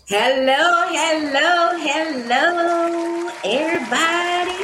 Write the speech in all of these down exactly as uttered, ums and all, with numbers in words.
Hello, hello, hello, everybody.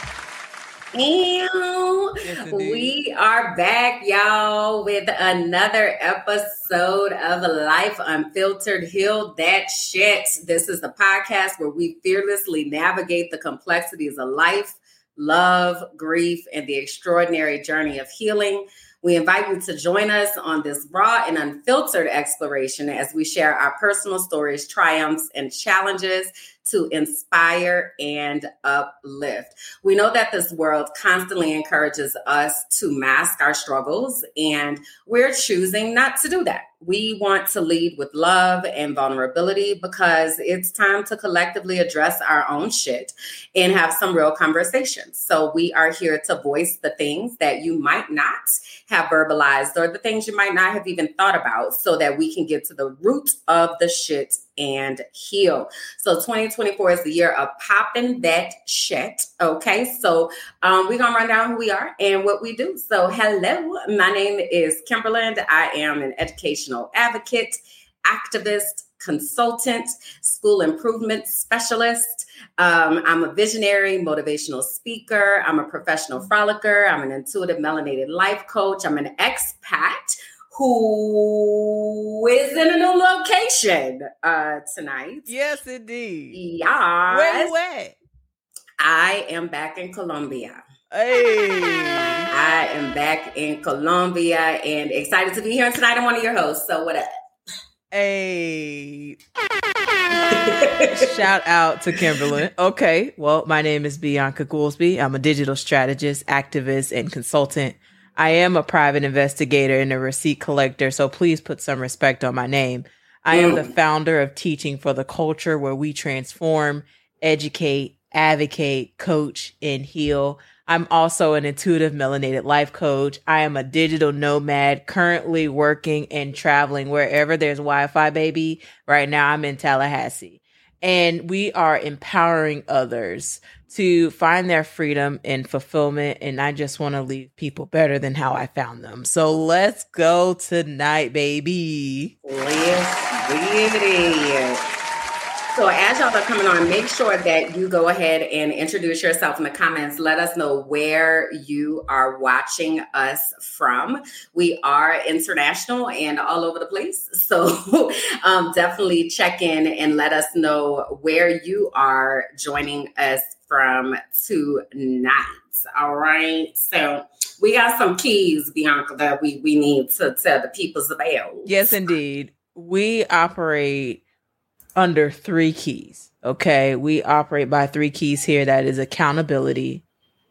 Yes, And we are back, y'all, with another episode of Life Unfiltered. Heal That Shit. This is the podcast where we fearlessly navigate the complexities of life, love, grief, and the extraordinary journey of healing. We invite you to join us on this raw and unfiltered exploration as we share our personal stories, triumphs, and challenges to inspire and uplift. We know that this world constantly encourages us to mask our struggles, and we're choosing not to do that. We want to lead with love and vulnerability because it's time to collectively address our own shit and have some real conversations. So we are here to voice the things that you might not have verbalized or the things you might not have even thought about so that we can get to the root of the shit and heal. So twenty twenty-four is the year of popping that shit. Okay. So um, we're going to run down who we are and what we do. So hello, my name is Kimberland. I am an educational advocate, activist, consultant, school improvement specialist. Um, I'm a visionary, motivational speaker. I'm a professional frolicker. I'm an intuitive melanated life coach. I'm an expat who is in a new location uh, tonight. Yes, indeed. Yes. Where you at? I am back in Colombia. Hey. I am back in Colombia and excited to be here tonight. I'm one of your hosts. So what up? Hey. Shout out to Kimberly. Okay. Well, my name is Bianca Goolsby. I'm a digital strategist, activist, and consultant. I am a private investigator and a receipt collector, so please put some respect on my name. I am the founder of Teaching for the Culture, where we transform, educate, advocate, coach, and heal. I'm also an intuitive melanated life coach. I am a digital nomad, currently working and traveling wherever there's Wi-Fi, baby. Right now, I'm in Tallahassee. And we are empowering others to find their freedom and fulfillment. And I just want to leave people better than how I found them. So let's go tonight, baby. Let's get it. So as y'all are coming on, make sure that you go ahead and introduce yourself in the comments. Let us know where you are watching us from. We are international and all over the place. So um, definitely check in and let us know where you are joining us from tonight. All right. So we got some keys, Bianca, that we, we need to tell the people's about. Yes, indeed. We operate under three keys. Okay. We operate by three keys here. That is accountability,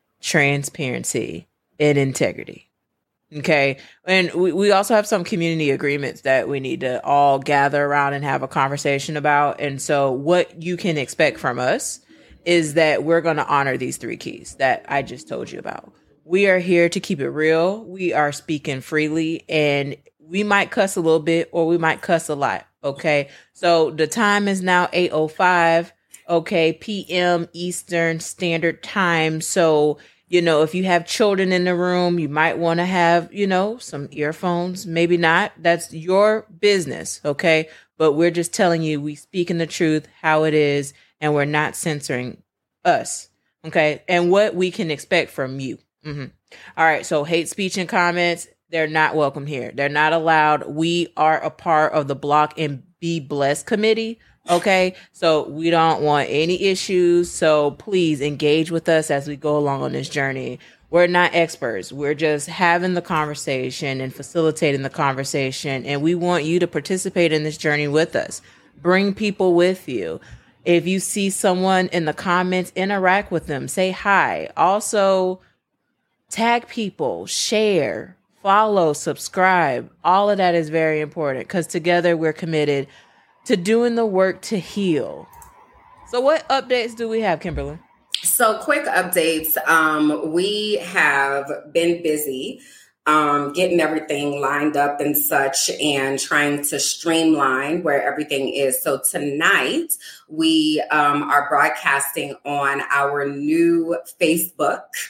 transparency, and integrity. Okay. And we, we also have some community agreements that we need to all gather around and have a conversation about. And so what you can expect from us is that we're going to honor these three keys that I just told you about. We are here to keep it real. We are speaking freely, and we might cuss a little bit or we might cuss a lot. Okay. So the time is now eight oh five. Okay. P M Eastern Standard Time. So, you know, if you have children in the room, you might want to have, you know, some earphones. Maybe not. That's your business. Okay. But we're just telling you, we speaking the truth, how it is, and we're not censoring us. Okay. And what we can expect from you. Mm-hmm. All right. So hate speech and comments, they're not welcome here. They're not allowed. We are a part of the Block and Be Blessed committee. Okay. So we don't want any issues. So please engage with us as we go along on this journey. We're not experts. We're just having the conversation and facilitating the conversation. And we want you to participate in this journey with us. Bring people with you. If you see someone in the comments, interact with them. Say hi. Also, tag people, share, follow, subscribe. All of that is very important because together we're committed to doing the work to heal. So what updates do we have, Kimberly? So quick updates. Um, we have been busy um, getting everything lined up and such and trying to streamline where everything is. So tonight we um, are broadcasting on our new Facebook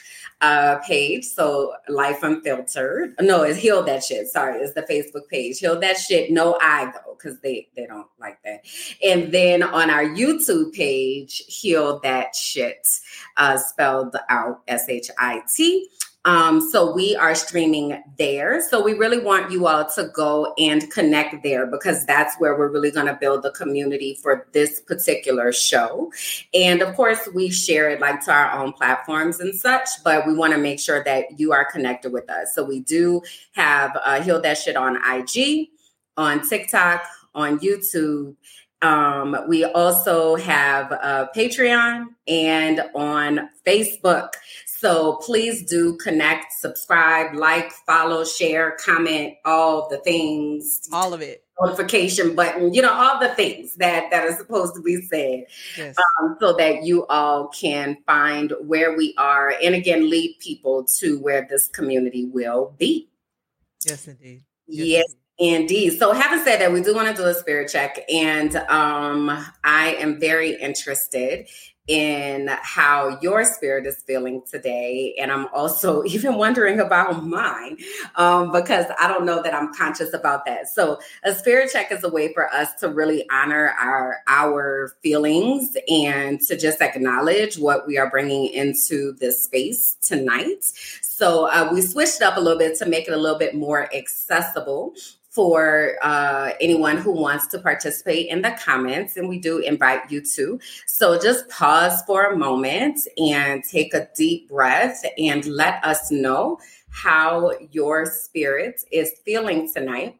uh, page. So Life Unfiltered. No, it's Heal That Shit. Sorry, it's the Facebook page. Heal That Shit. No I though, because they, they don't like that. And then on our YouTube page, Heal That Shit, uh, spelled out S H I T. Um, so we are streaming there. So we really want you all to go and connect there because that's where we're really going to build the community for this particular show. And of course, we share it like to our own platforms and such, but we want to make sure that you are connected with us. So we do have uh, Heal That Shit on I G, on TikTok, on YouTube. Um, we also have a Patreon and on Facebook. So please do connect, subscribe, like, follow, share, comment, all the things. All of it. Notification button, you know, all the things that, that are supposed to be said. Yes. Um, so that you all can find where we are. And again, lead people to where this community will be. Yes, indeed. Yes. Yes, indeed. Indeed. So having said that, we do want to do a spirit check. And um, I am very interested in how your spirit is feeling today. And I'm also even wondering about mine um, because I don't know that I'm conscious about that. So a spirit check is a way for us to really honor our, our feelings and to just acknowledge what we are bringing into this space tonight. So uh, we switched up a little bit to make it a little bit more accessible for uh, anyone who wants to participate in the comments, and we do invite you to. So just pause for a moment and take a deep breath and let us know how your spirit is feeling tonight.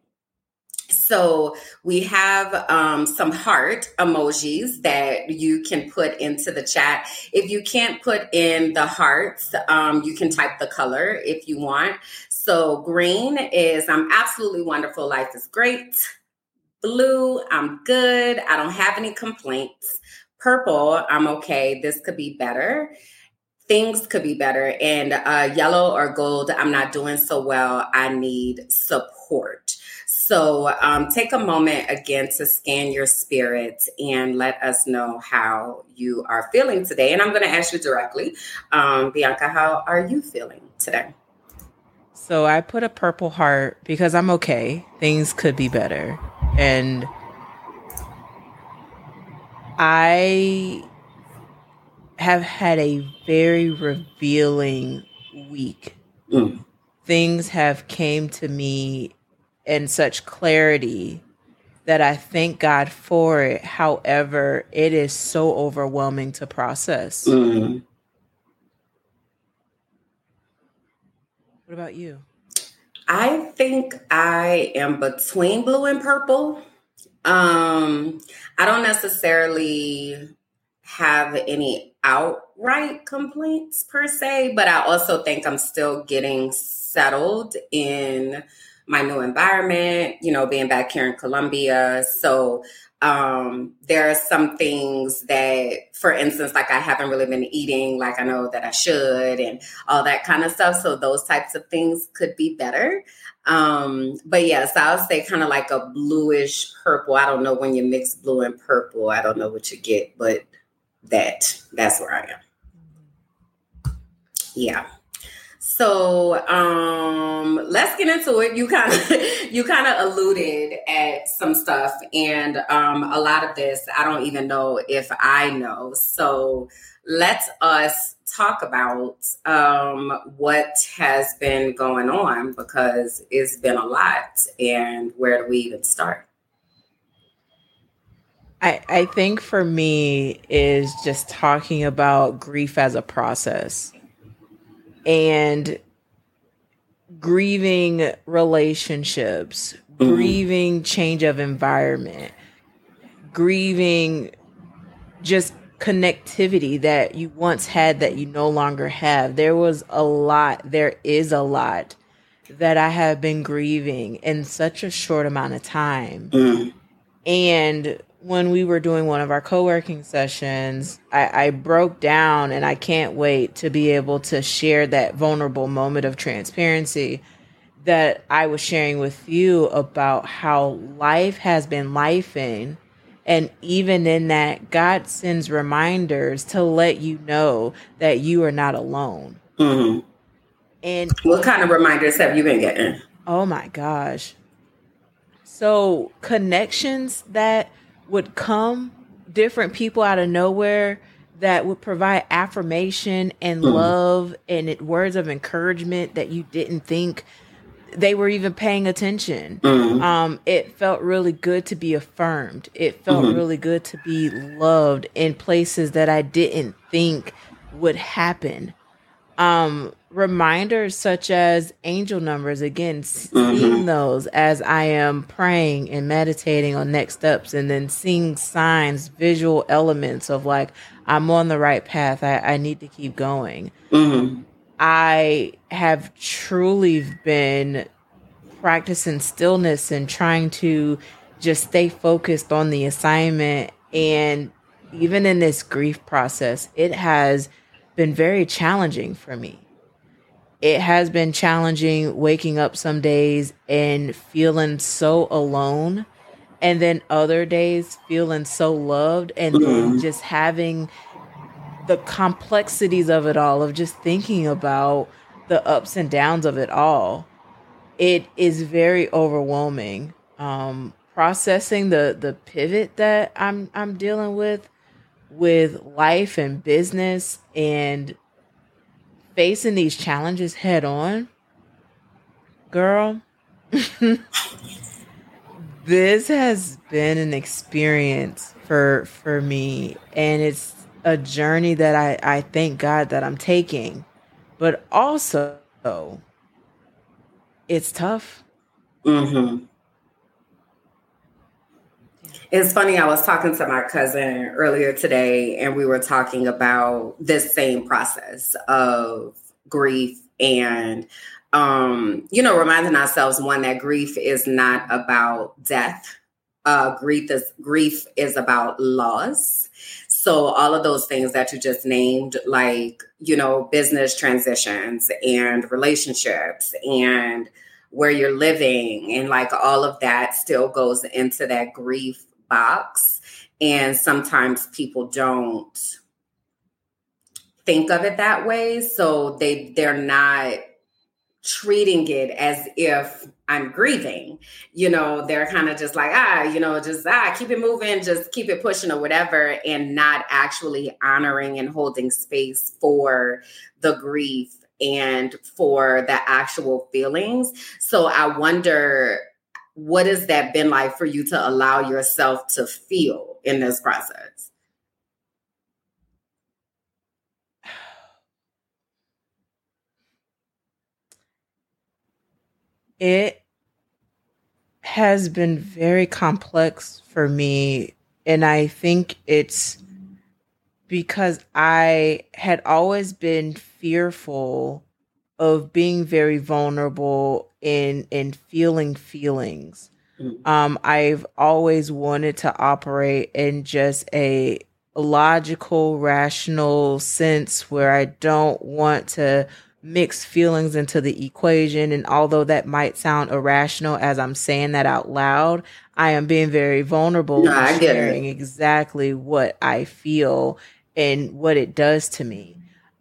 So we have um, some heart emojis that you can put into the chat. If you can't put in the hearts, um, you can type the color if you want. So green is I'm absolutely wonderful. Life is great. Blue, I'm good. I don't have any complaints. Purple, I'm okay. This could be better. Things could be better. And uh, yellow or gold, I'm not doing so well. I need support. So um, take a moment again to scan your spirit and let us know how you are feeling today. And I'm going to ask you directly, um, Bianca, how are you feeling today? So I put a purple heart because I'm okay. Things could be better. And I have had a very revealing week. Mm. Things have came to me in such clarity that I thank God for it. However, it is so overwhelming to process. Mm. What about you? I think I am between blue and purple. Um, I don't necessarily have any outright complaints per se, but I also think I'm still getting settled in my new environment, you know, being back here in Colombia. So um, there are some things that, for instance, like I haven't really been eating like I know that I should and all that kind of stuff. So those types of things could be better. Um, but yes, I'll say kind of like a bluish purple. I don't know when you mix blue and purple. I don't know what you get, but that that's where I am. Yeah. So um, let's get into it. You kind of you kind of alluded at some stuff, and um, a lot of this I don't even know if I know. So let us talk about um, what has been going on because it's been a lot. And where do we even start? I, I think for me is just talking about grief as a process. And grieving relationships, mm-hmm. grieving change of environment, grieving just connectivity that you once had that you no longer have. There was a lot, there is a lot that I have been grieving in such a short amount of time. Mm. And when we were doing one of our co-working sessions, I, I broke down, and I can't wait to be able to share that vulnerable moment of transparency that I was sharing with you about how life has been lifing. And even in that, God sends reminders to let you know that you are not alone. Mm-hmm. And what kind of reminders have you been getting? Oh my gosh. So connections that would come, different people out of nowhere that would provide affirmation and Mm-hmm. love and it, words of encouragement that you didn't think they were even paying attention. Mm-hmm. Um, it felt really good to be affirmed. It felt Mm-hmm. really good to be loved in places that I didn't think would happen. Um, reminders such as angel numbers, again, seeing Mm-hmm. those as I am praying and meditating on next steps, and then seeing signs, visual elements of like, I'm on the right path. I, I need to keep going. Mm-hmm. I have truly been practicing stillness and trying to just stay focused on the assignment. And even in this grief process, it has been very challenging for me. It has been challenging waking up some days and feeling so alone, and then other days feeling so loved, and then Mm-hmm. just having the complexities of it all, of just thinking about the ups and downs of it all. It is very overwhelming. Um, processing the the pivot that I'm I'm dealing with with life and business and facing these challenges head on, girl. This has been an experience for for me, and it's a journey that I I thank God that I'm taking, but also it's tough. Mm-hmm. Yeah. It's funny, I was talking to my cousin earlier today, and we were talking about this same process of grief and, um, you know, reminding ourselves, one, that grief is not about death. Uh, grief is grief is about loss. So all of those things that you just named, like, you know, business transitions and relationships and where you're living and like all of that still goes into that grief box. And sometimes people don't think of it that way. So they they're not treating it as if I'm grieving. You know, they're kind of just like, ah, you know, just ah, keep it moving, just keep it pushing or whatever, and not actually honoring and holding space for the grief and for the actual feelings. So I wonder, what has that been like for you to allow yourself to feel in this process? It has been very complex for me, and I think it's because I had always been fearful of being very vulnerable in in feeling feelings. Mm-hmm. Um, I've always wanted to operate in just a logical, rational sense where I don't want to mix feelings into the equation. And although that might sound irrational as I'm saying that out loud, I am being very vulnerable No, and I get sharing it. exactly what I feel and what it does to me.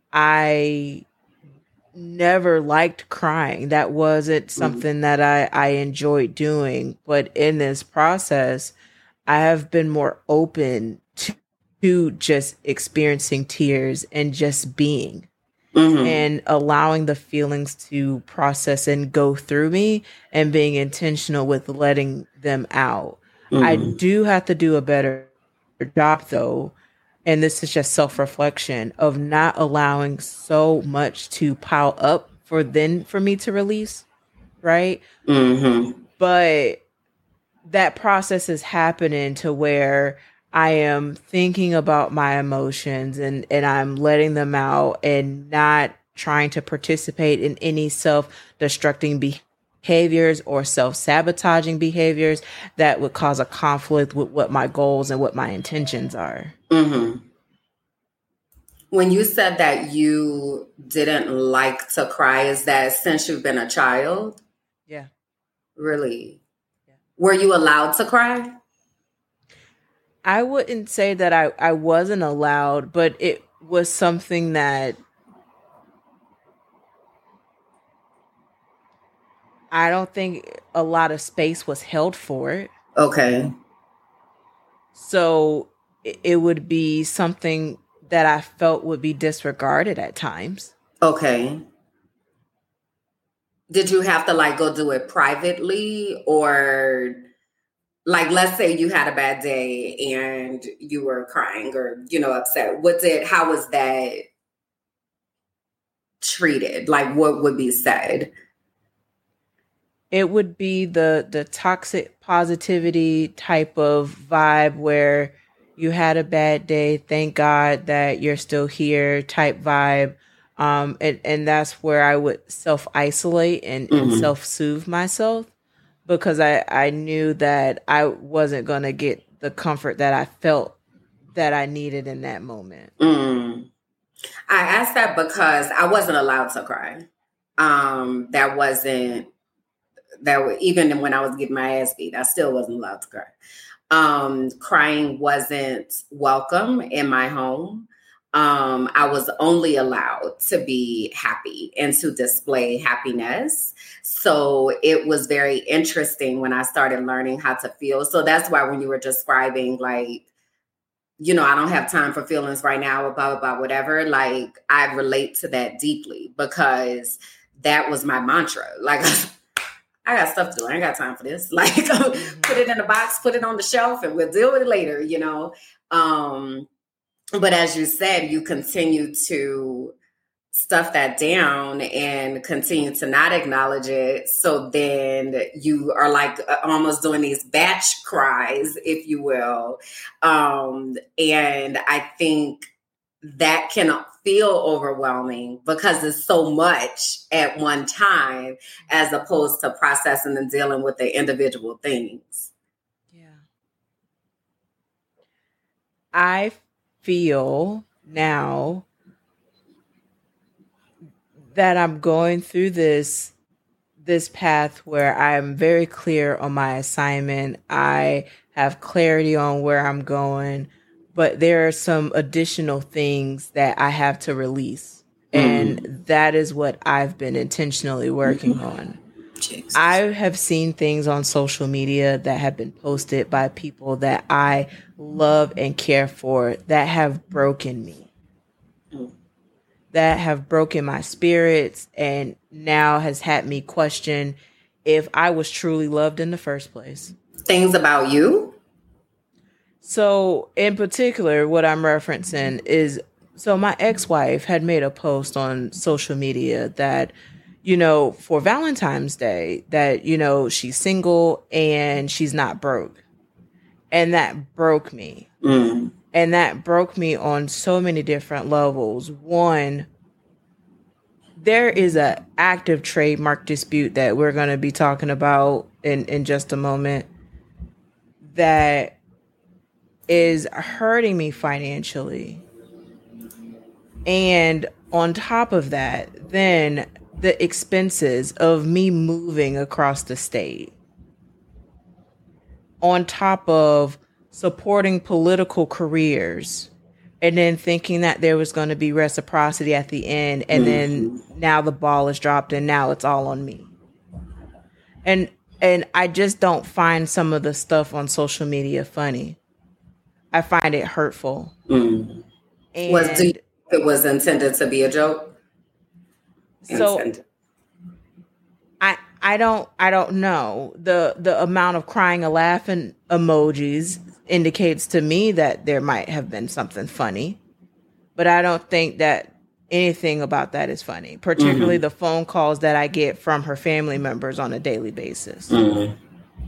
I never liked crying. That wasn't Mm-hmm. something that I, I enjoyed doing. But in this process, I have been more open to, to just experiencing tears and just being Mm-hmm. and allowing the feelings to process and go through me and being intentional with letting them out. I Mm-hmm. do have to do a better job though, and this is just self-reflection of not allowing so much to pile up for then for me to release, right? Mm-hmm. But that process is happening to where I am thinking about my emotions and and I'm letting them out and not trying to participate in any self-destructing behaviors or self-sabotaging behaviors that would cause a conflict with what my goals and what my intentions are. Mm-hmm. When you said that you didn't like to cry, is that since you've been a child? Yeah. Really? Yeah. Were you allowed to cry? I wouldn't say that I, I wasn't allowed, but it was something that I don't think a lot of space was held for it. Okay. So it would be something that I felt would be disregarded at times. Okay. Did you have to like go do it privately, or like, let's say you had a bad day and you were crying or, you know, upset. What's it, how was that treated? Like, what would be said? It would be the the toxic positivity type of vibe where you had a bad day, thank God that you're still here type vibe. Um, and, and that's where I would self isolate and, mm-hmm. and self soothe myself, because I, I knew that I wasn't going to get the comfort that I felt that I needed in that moment. Mm. I asked that because I wasn't allowed to cry. Um, that wasn't, that even when I was getting my ass beat, I still wasn't allowed to cry. Um, crying wasn't welcome in my home. Um, I was only allowed to be happy and to display happiness. So it was very interesting when I started learning how to feel. So that's why when you were describing, like, you know, I don't have time for feelings right now, blah, blah, blah, whatever. Like, I relate to that deeply because that was my mantra. Like, I got stuff to do. I ain't got time for this. Like, put it in a box, put it on the shelf, and we'll deal with it later, you know? Um, but as you said, you continue to stuff that down and continue to not acknowledge it. So then you are like almost doing these batch cries, if you will. Um, and I think that can feel overwhelming because it's so much at one time as opposed to processing and dealing with the individual things. Yeah. I feel now that I'm going through this this path where I'm very clear on my assignment. I have clarity on where I'm going, but there are some additional things that I have to release. Mm-hmm. And that is what I've been intentionally working mm-hmm. on. Jesus. I have seen things on social media that have been posted by people that I love and care for that have broken me. Mm. That have broken my spirits and now has had me question if I was truly loved in the first place. Things about you? So in particular, what I'm referencing is, so my ex-wife had made a post on social media that, you know, for Valentine's Day, that, you know, she's single and she's not broke. And that broke me. Mm. And that broke me on so many different levels. One, there is an active trademark dispute that we're going to be talking about in, in just a moment that is hurting me financially. And on top of that, then the expenses of me moving across the state. On top of supporting political careers and then thinking that there was going to be reciprocity at the end. And mm-hmm. then now the ball is dropped and now it's all on me. And, and I just don't find some of the stuff on social media funny. I find it hurtful. Mm. And was the, it was intended to be a joke? So intended. I I don't I don't know. The the amount of crying and laughing emojis indicates to me that there might have been something funny. But I don't think that anything about that is funny, particularly mm-hmm. the phone calls that I get from her family members on a daily basis. Mm-hmm.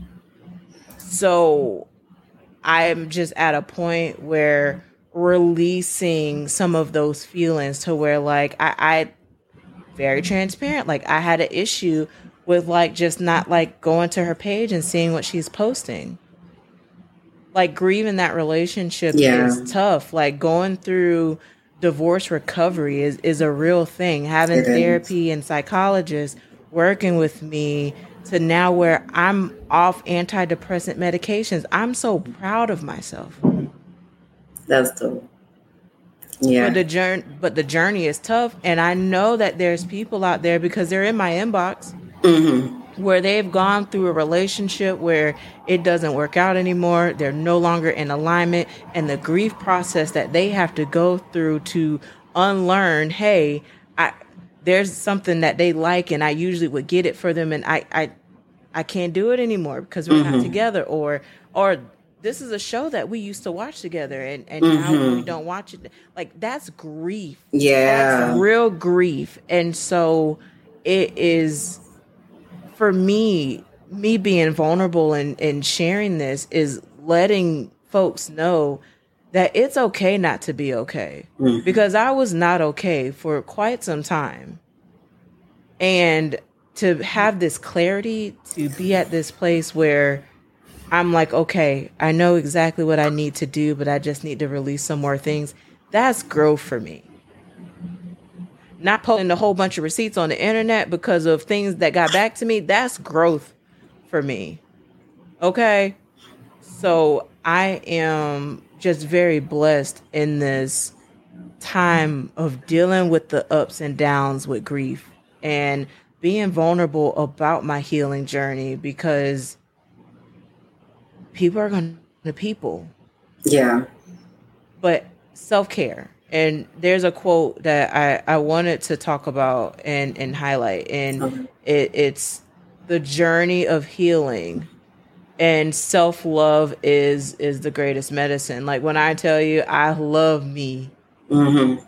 So I'm just at a point where releasing some of those feelings to where, like, I, I very transparent. Like, I had an issue with, like, just not, like, going to her page and seeing what she's posting. Like, grieving that relationship yeah. is tough. Like, going through divorce recovery is, is a real thing. Having it therapy is. And psychologists working with me to now where I'm off antidepressant medications. I'm so proud of myself. That's dope. Yeah. But the journey, but the journey is tough, and I know that there's people out there because they're in my inbox. Mm-hmm. where they've gone through a relationship where it doesn't work out anymore. They're no longer in alignment, and the grief process that they have to go through to unlearn, hey, I there's something that they like and I usually would get it for them, and I I, I can't do it anymore because we're mm-hmm. not together, or or this is a show that we used to watch together and, and mm-hmm. now we don't watch it. Like, that's grief. Yeah. That's real grief. And so it is, for me, me being vulnerable and, and sharing this is letting folks know that it's okay not to be okay. Mm-hmm. Because I was not okay for quite some time. And to have this clarity, to be at this place where I'm like, okay, I know exactly what I need to do, but I just need to release some more things. That's growth for me. Not posting a whole bunch of receipts on the internet because of things that got back to me. That's growth for me. Okay. So I am just very blessed in this time of dealing with the ups and downs with grief and being vulnerable about my healing journey, because people are going to people. Yeah. But self-care. And there's a quote that I, I wanted to talk about and, and highlight. And okay. it, it's the journey of healing. And self-love is is the greatest medicine. Like, when I tell you I love me, mm-hmm.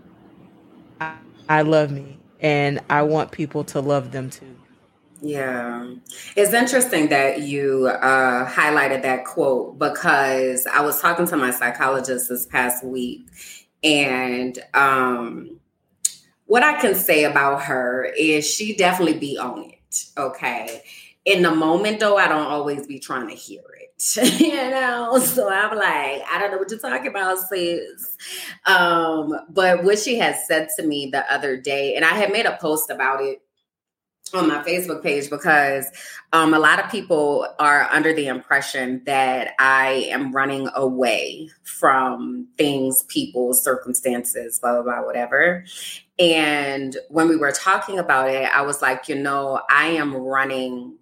I, I love me. And I want people to love them too. Yeah. It's interesting that you uh, highlighted that quote, because I was talking to my psychologist this past week, and um, what I can say about her is she definitely be on it. Okay. In the moment, though, I don't always be trying to hear it, you know? So I'm like, I don't know what you're talking about, sis. Um, but what she had said to me the other day, and I had made a post about it on my Facebook page, because um, a lot of people are under the impression that I am running away from things, people, circumstances, blah, blah, blah, whatever. And when we were talking about it, I was like, you know, I am running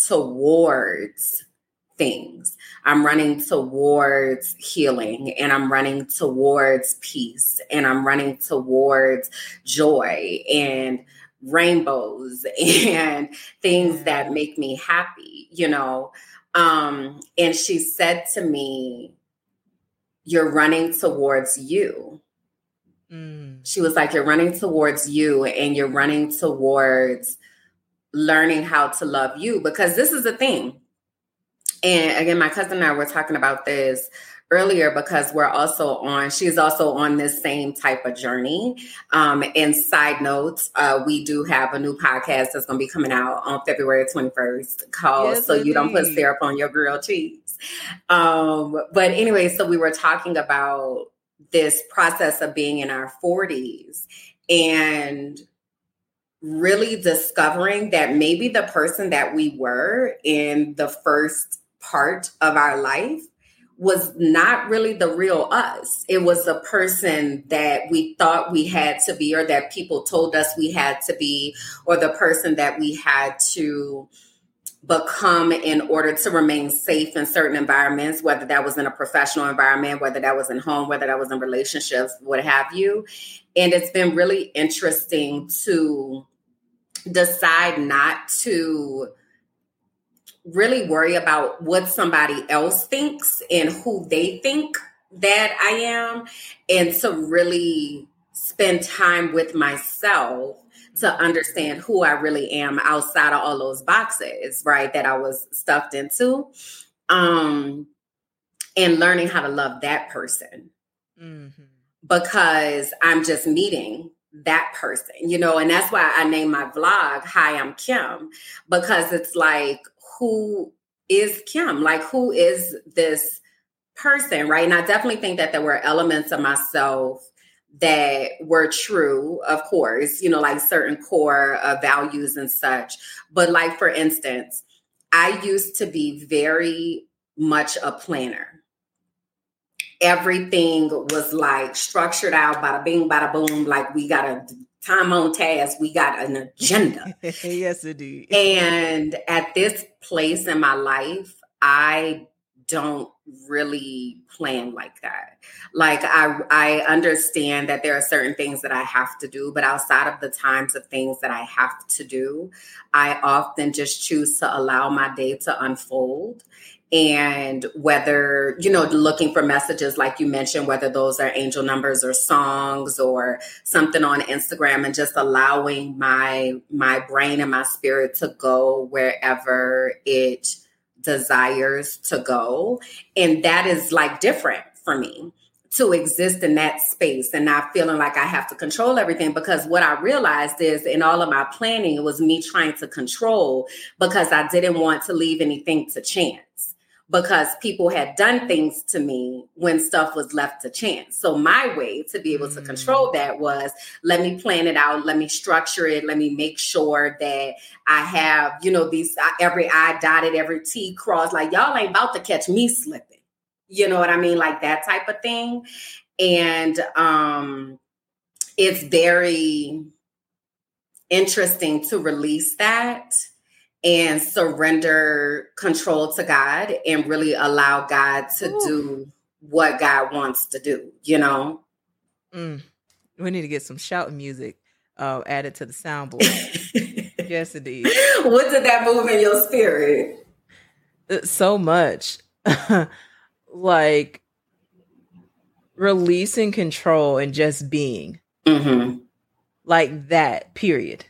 towards things. I'm running towards healing, and I'm running towards peace, and I'm running towards joy and rainbows and things that make me happy, you know? Um, and she said to me, you're running towards you. Mm. She was like, you're running towards you, and you're running towards learning how to love you, because this is the thing. And again, my cousin and I were talking about this earlier, because we're also on, she's also on this same type of journey. Um, and side notes, uh, we do have a new podcast that's going to be coming out on February twenty-first called yes, So indeed. You Don't Put Syrup on Your Grilled Cheese. Um, but anyway, so we were talking about this process of being in our forties and really discovering that maybe the person that we were in the first part of our life was not really the real us. It was the person that we thought we had to be, or that people told us we had to be, or the person that we had to become in order to remain safe in certain environments, whether that was in a professional environment, whether that was in home, whether that was in relationships, what have you. And it's been really interesting to decide not to really worry about what somebody else thinks and who they think that I am, and to really spend time with myself to understand who I really am outside of all those boxes, right, that I was stuffed into, um, and learning how to love that person. Mm-hmm. Because I'm just meeting that person, you know, and that's why I named my vlog, Hi, I'm Kim, because it's like, who is Kim? Like, who is this person, right? And I definitely think that there were elements of myself that were true, of course, you know, like certain core uh, values and such. But like, for instance, I used to be very much a planner. Everything was like structured out, bada bing, bada boom. Like, we got to time on task. We got an agenda. Yes, indeed. And at this place in my life, I don't really plan like that. Like I I understand that there are certain things that I have to do, but outside of the times of things that I have to do, I often just choose to allow my day to unfold. And whether, you know, looking for messages like you mentioned, whether those are angel numbers or songs or something on Instagram, and just allowing my my brain and my spirit to go wherever it desires to go. And that is like different for me, to exist in that space and not feeling like I have to control everything. Because what I realized is in all of my planning, it was me trying to control because I didn't want to leave anything to chance. Because people had done things to me when stuff was left to chance. So my way to be able to control that was, let me plan it out. Let me structure it. Let me make sure that I have, you know, these, every I dotted, every T crossed, like y'all ain't about to catch me slipping. You know what I mean? Like that type of thing. And um, it's very interesting to release that and surrender control to God and really allow God to Ooh. do what God wants to do, you know? Mm. We need to get some shouting music uh, added to the soundboard. Yes, indeed. What did that move in your spirit? So much. Like releasing control and just being. Mm-hmm. Like that, period.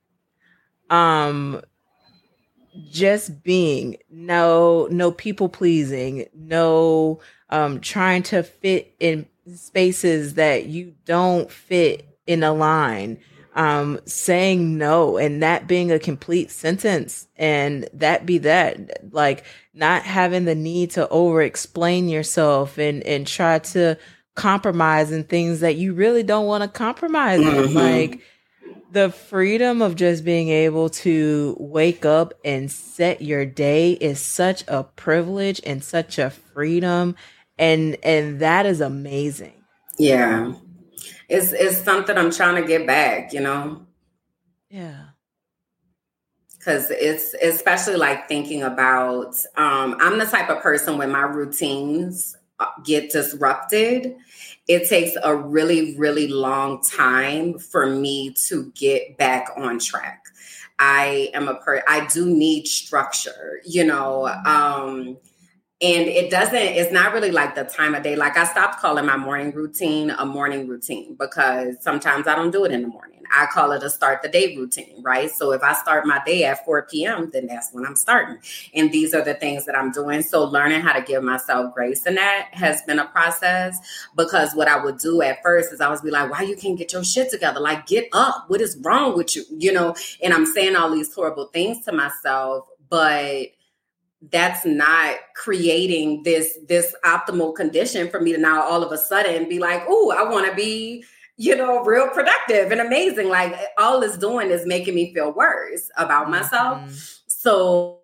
Um... Just being, no, no people pleasing, no um, trying to fit in spaces that you don't fit in a line, um, saying no, and that being a complete sentence, and that be that, like not having the need to over explain yourself and and try to compromise in things that you really don't want to compromise mm-hmm. in, like. The freedom of just being able to wake up and set your day is such a privilege and such a freedom. And and that is amazing. Yeah. It's it's something I'm trying to get back, you know? Yeah. Because it's especially like thinking about, um, I'm the type of person when my routines get disrupted, it takes a really, really long time for me to get back on track. I am a per I do need structure, you know, um, and it doesn't, it's not really like the time of day. Like I stopped calling my morning routine a morning routine because sometimes I don't do it in the morning. I call it a start the day routine, right? So if I start my day at four p.m., then that's when I'm starting. And these are the things that I'm doing. So learning how to give myself grace in that has been a process, because what I would do at first is I was be like, why you can't get your shit together? Like, get up. What is wrong with you? You know, and I'm saying all these horrible things to myself, but that's not creating this, this optimal condition for me to now all of a sudden be like, oh, I want to be, you know, real productive and amazing. Like all it's doing is making me feel worse about mm-hmm. myself. So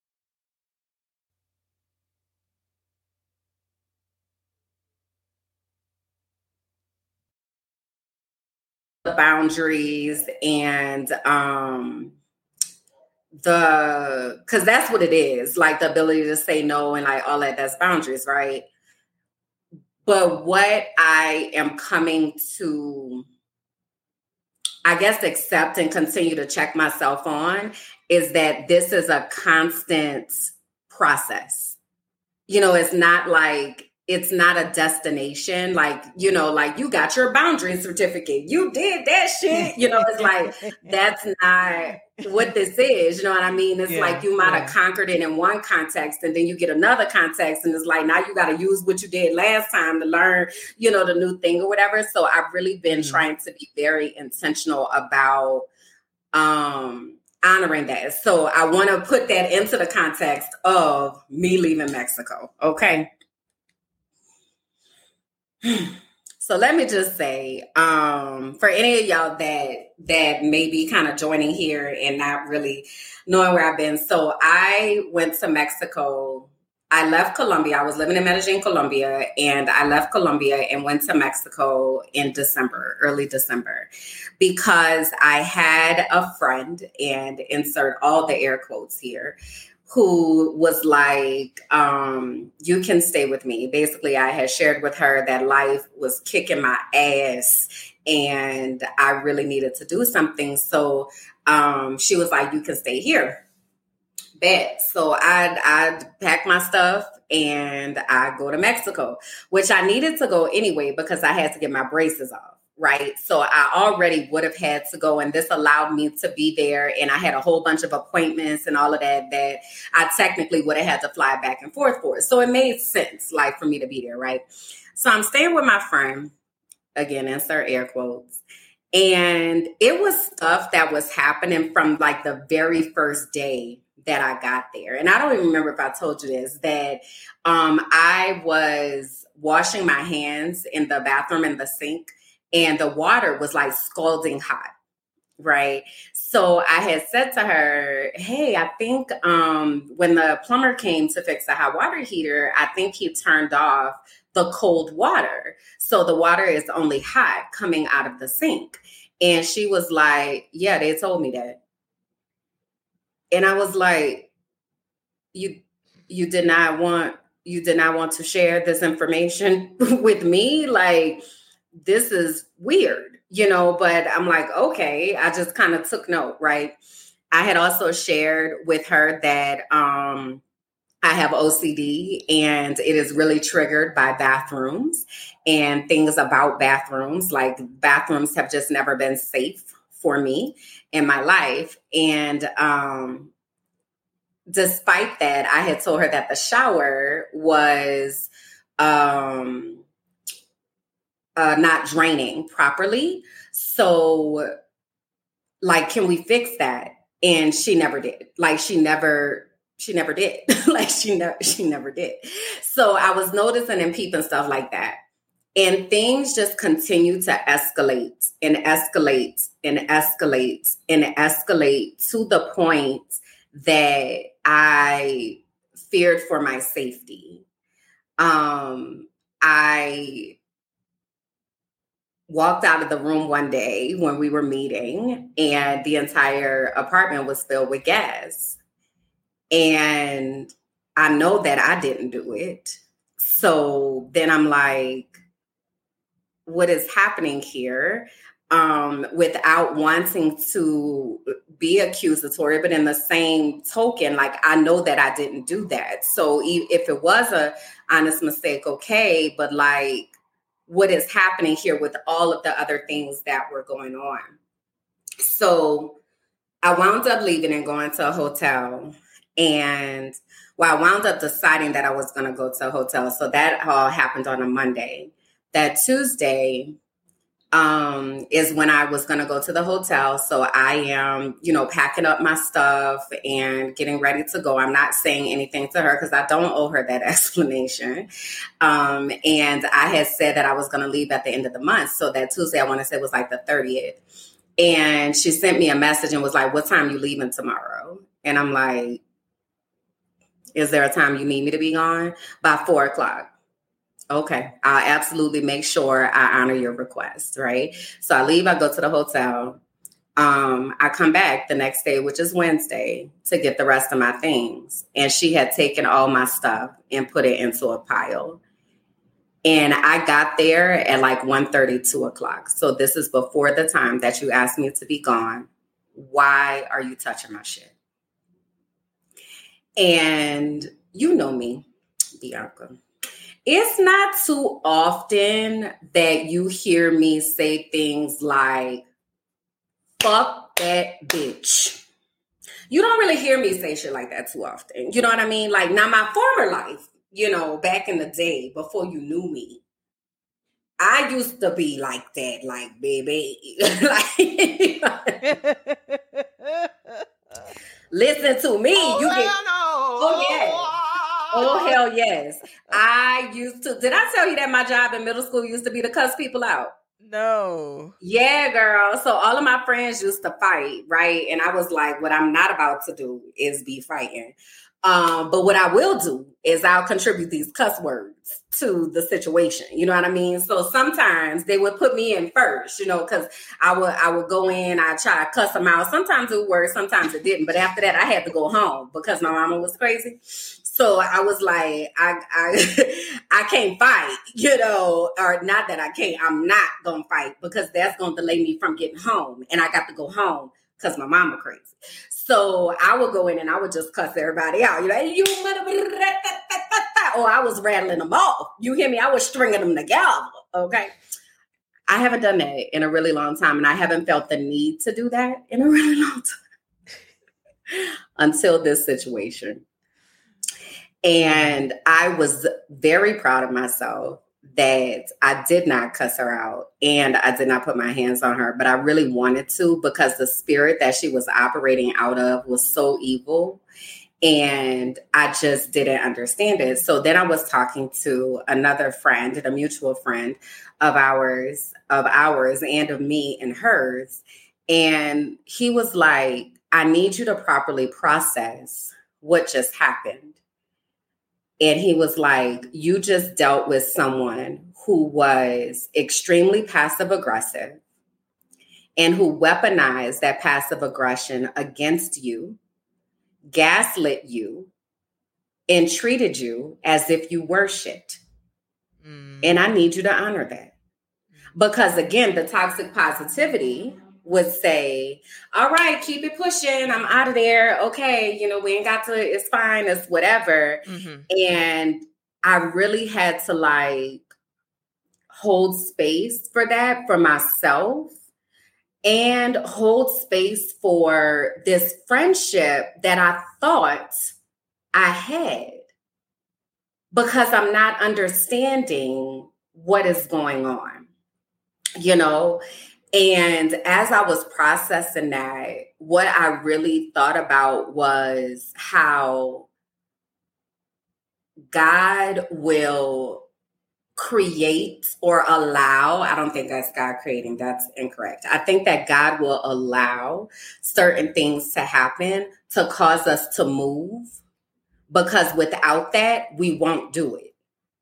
boundaries and um the, because that's what it is, like the ability to say no and like all that, that's boundaries, right? But what I am coming to, I guess, accept and continue to check myself on is that this is a constant process. You know, it's not like, it's not a destination. Like, you know, like you got your boundary certificate. You did that shit. You know, it's like, that's not what this is. You know what I mean? It's yeah, like you might yeah. have conquered it in one context and then you get another context and it's like, now you got to use what you did last time to learn, you know, the new thing or whatever. So I've really been mm-hmm. trying to be very intentional about um, honoring that. So I want to put that into the context of me leaving Mexico. Okay. So let me just say, um, for any of y'all that that may be kind of joining here and not really knowing where I've been. So I went to Mexico I left Colombia. I was living in Medellin, Colombia, and I left Colombia and went to Mexico in December, early December, because I had a friend, and insert all the air quotes here, who was like, um, you can stay with me. Basically, I had shared with her that life was kicking my ass and I really needed to do something. So um, she was like, you can stay here. Bet. So I'd, I'd pack my stuff and I go to Mexico, which I needed to go anyway because I had to get my braces off, right? So I already would have had to go, and this allowed me to be there. And I had a whole bunch of appointments and all of that that I technically would have had to fly back and forth for. So it made sense, like, for me to be there, right? So I'm staying with my friend, again, insert air quotes. And it was stuff that was happening from like the very first day that I got there. And I don't even remember if I told you this, that um, I was washing my hands in the bathroom in the sink, and the water was like scalding hot, right? So I had said to her, hey, I think um, when the plumber came to fix the hot water heater, I think he turned off the cold water. So the water is only hot coming out of the sink. And she was like, yeah, they told me that. And I was like, you, you did not want, you did not want to share this information with me. Like, this is weird, you know, but I'm like, okay, I just kind of took note, right? I had also shared with her that, um, I have O C D and it is really triggered by bathrooms and things about bathrooms. Like, bathrooms have just never been safe for me in my life. And um, despite that, I had told her that the shower was um, uh, not draining properly. So, like, can we fix that? And she never did. Like, she never... She never did. like she never, she never did. So I was noticing and peeping stuff like that. And things just continue to escalate and escalate and escalate and escalate to the point that I feared for my safety. Um, I walked out of the room one day when we were meeting, and the entire apartment was filled with gas. And I know that I didn't do it. So then I'm like, what is happening here? Um, without wanting to be accusatory, but in the same token, like, I know that I didn't do that. So if it was a honest mistake, okay, but like, what is happening here with all of the other things that were going on? So I wound up leaving and going to a hotel. And well, I wound up deciding that I was going to go to a hotel. So that all happened on a Monday. That Tuesday um, is when I was going to go to the hotel. So I am, you know, packing up my stuff and getting ready to go. I'm not saying anything to her because I don't owe her that explanation. Um, and I had said that I was going to leave at the end of the month. So that Tuesday, I want to say, was like the thirtieth. And she sent me a message and was like, what time you leaving tomorrow? And I'm like, is there a time you need me to be gone? By four o'clock. Okay, I'll absolutely make sure I honor your request, right? So I leave, I go to the hotel. Um, I come back the next day, which is Wednesday, to get the rest of my things. And she had taken all my stuff and put it into a pile. And I got there at like one thirty, two o'clock. So this is before the time that you asked me to be gone. Why are you touching my shit? And you know me, Bianca. It's not too often that you hear me say things like, fuck that bitch. You don't really hear me say shit like that too often. You know what I mean? Like, now my former life, you know, back in the day before you knew me, I used to be like that, like, baby. like, listen to me. Oh, you get, no. Oh, yes. Oh, hell yes. I used to. Did I tell you that my job in middle school used to be to cuss people out? No. Yeah, girl. So all of my friends used to fight, right? And I was like, what I'm not about to do is be fighting. Um, but what I will do is I'll contribute these cuss words to the situation. You know what I mean? So sometimes they would put me in first, you know, because I would I would go in, I try to cuss them out. Sometimes it worked, sometimes it didn't. But after that, I had to go home because my mama was crazy. So I was like, I I I can't fight, you know, or not that I can't. I'm not gonna fight because that's gonna delay me from getting home, and I got to go home because my mama crazy. So I would go in and I would just cuss everybody out. You know, you mother, or I was rattling them off. You hear me? I was stringing them together. Okay. I haven't done that in a really long time, and I haven't felt the need to do that in a really long time until this situation. And I was very proud of myself that I did not cuss her out and I did not put my hands on her, but I really wanted to because the spirit that she was operating out of was so evil and I just didn't understand it. So then I was talking to another friend, a mutual friend of ours, of ours and of me and hers. And he was like, I need you to properly process what just happened. And he was like, you just dealt with someone who was extremely passive aggressive and who weaponized that passive aggression against you, gaslit you, and treated you as if you were shit. Mm. And I need you to honor that. Because again, the toxic positivity would say, all right, keep it pushing. I'm out of there. Okay. You know, we ain't got to, it's fine. It's whatever. Mm-hmm. And I really had to like hold space for that for myself and hold space for this friendship that I thought I had because I'm not understanding what is going on, you know? And as I was processing that, what I really thought about was how God will create or allow. I don't think that's God creating. That's incorrect. I think that God will allow certain things to happen to cause us to move, because without that, we won't do it.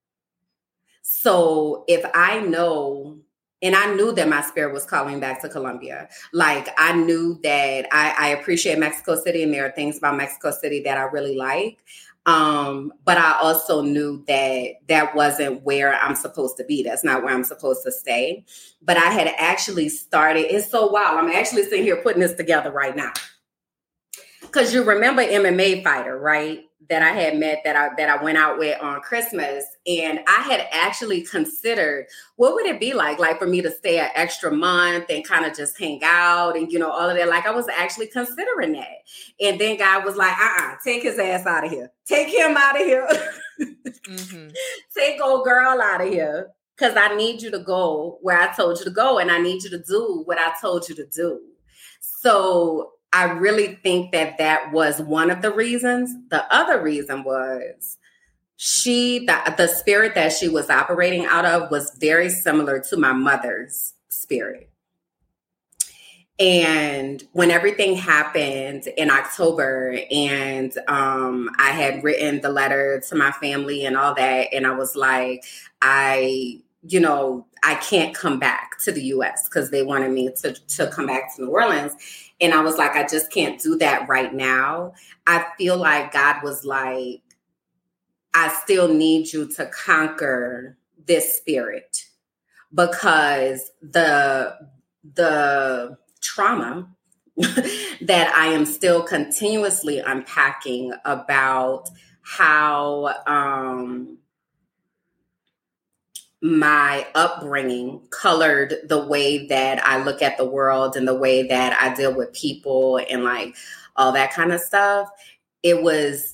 So if I know... And I knew that my spirit was calling back to Colombia. Like, I knew that I, I appreciate Mexico City, and there are things about Mexico City that I really like. Um, but I also knew that that wasn't where I'm supposed to be. That's not where I'm supposed to stay. But I had actually started. It's so wild. I'm actually sitting here putting this together right now. Because you remember M M A fighter, right? That I had met, that I that I went out with on Christmas. And I had actually considered, what would it be like, like for me to stay an extra month and kind of just hang out and, you know, all of that. Like, I was actually considering that. And then God was like, uh-uh, take his ass out of here. Take him out of here. Mm-hmm. Take old girl out of here. Because I need you to go where I told you to go. And I need you to do what I told you to do. So I really think that that was one of the reasons. The other reason was she, the, the spirit that she was operating out of was very similar to my mother's spirit. And when everything happened in October and um, I had written the letter to my family and all that, and I was like, I, you know, I can't come back to the U S because they wanted me to, to come back to New Orleans. And I was like, I just can't do that right now. I feel like God was like, I still need you to conquer this spirit, because the, the trauma that I am still continuously unpacking about how um, my upbringing colored the way that I look at the world and the way that I deal with people and like all that kind of stuff. It was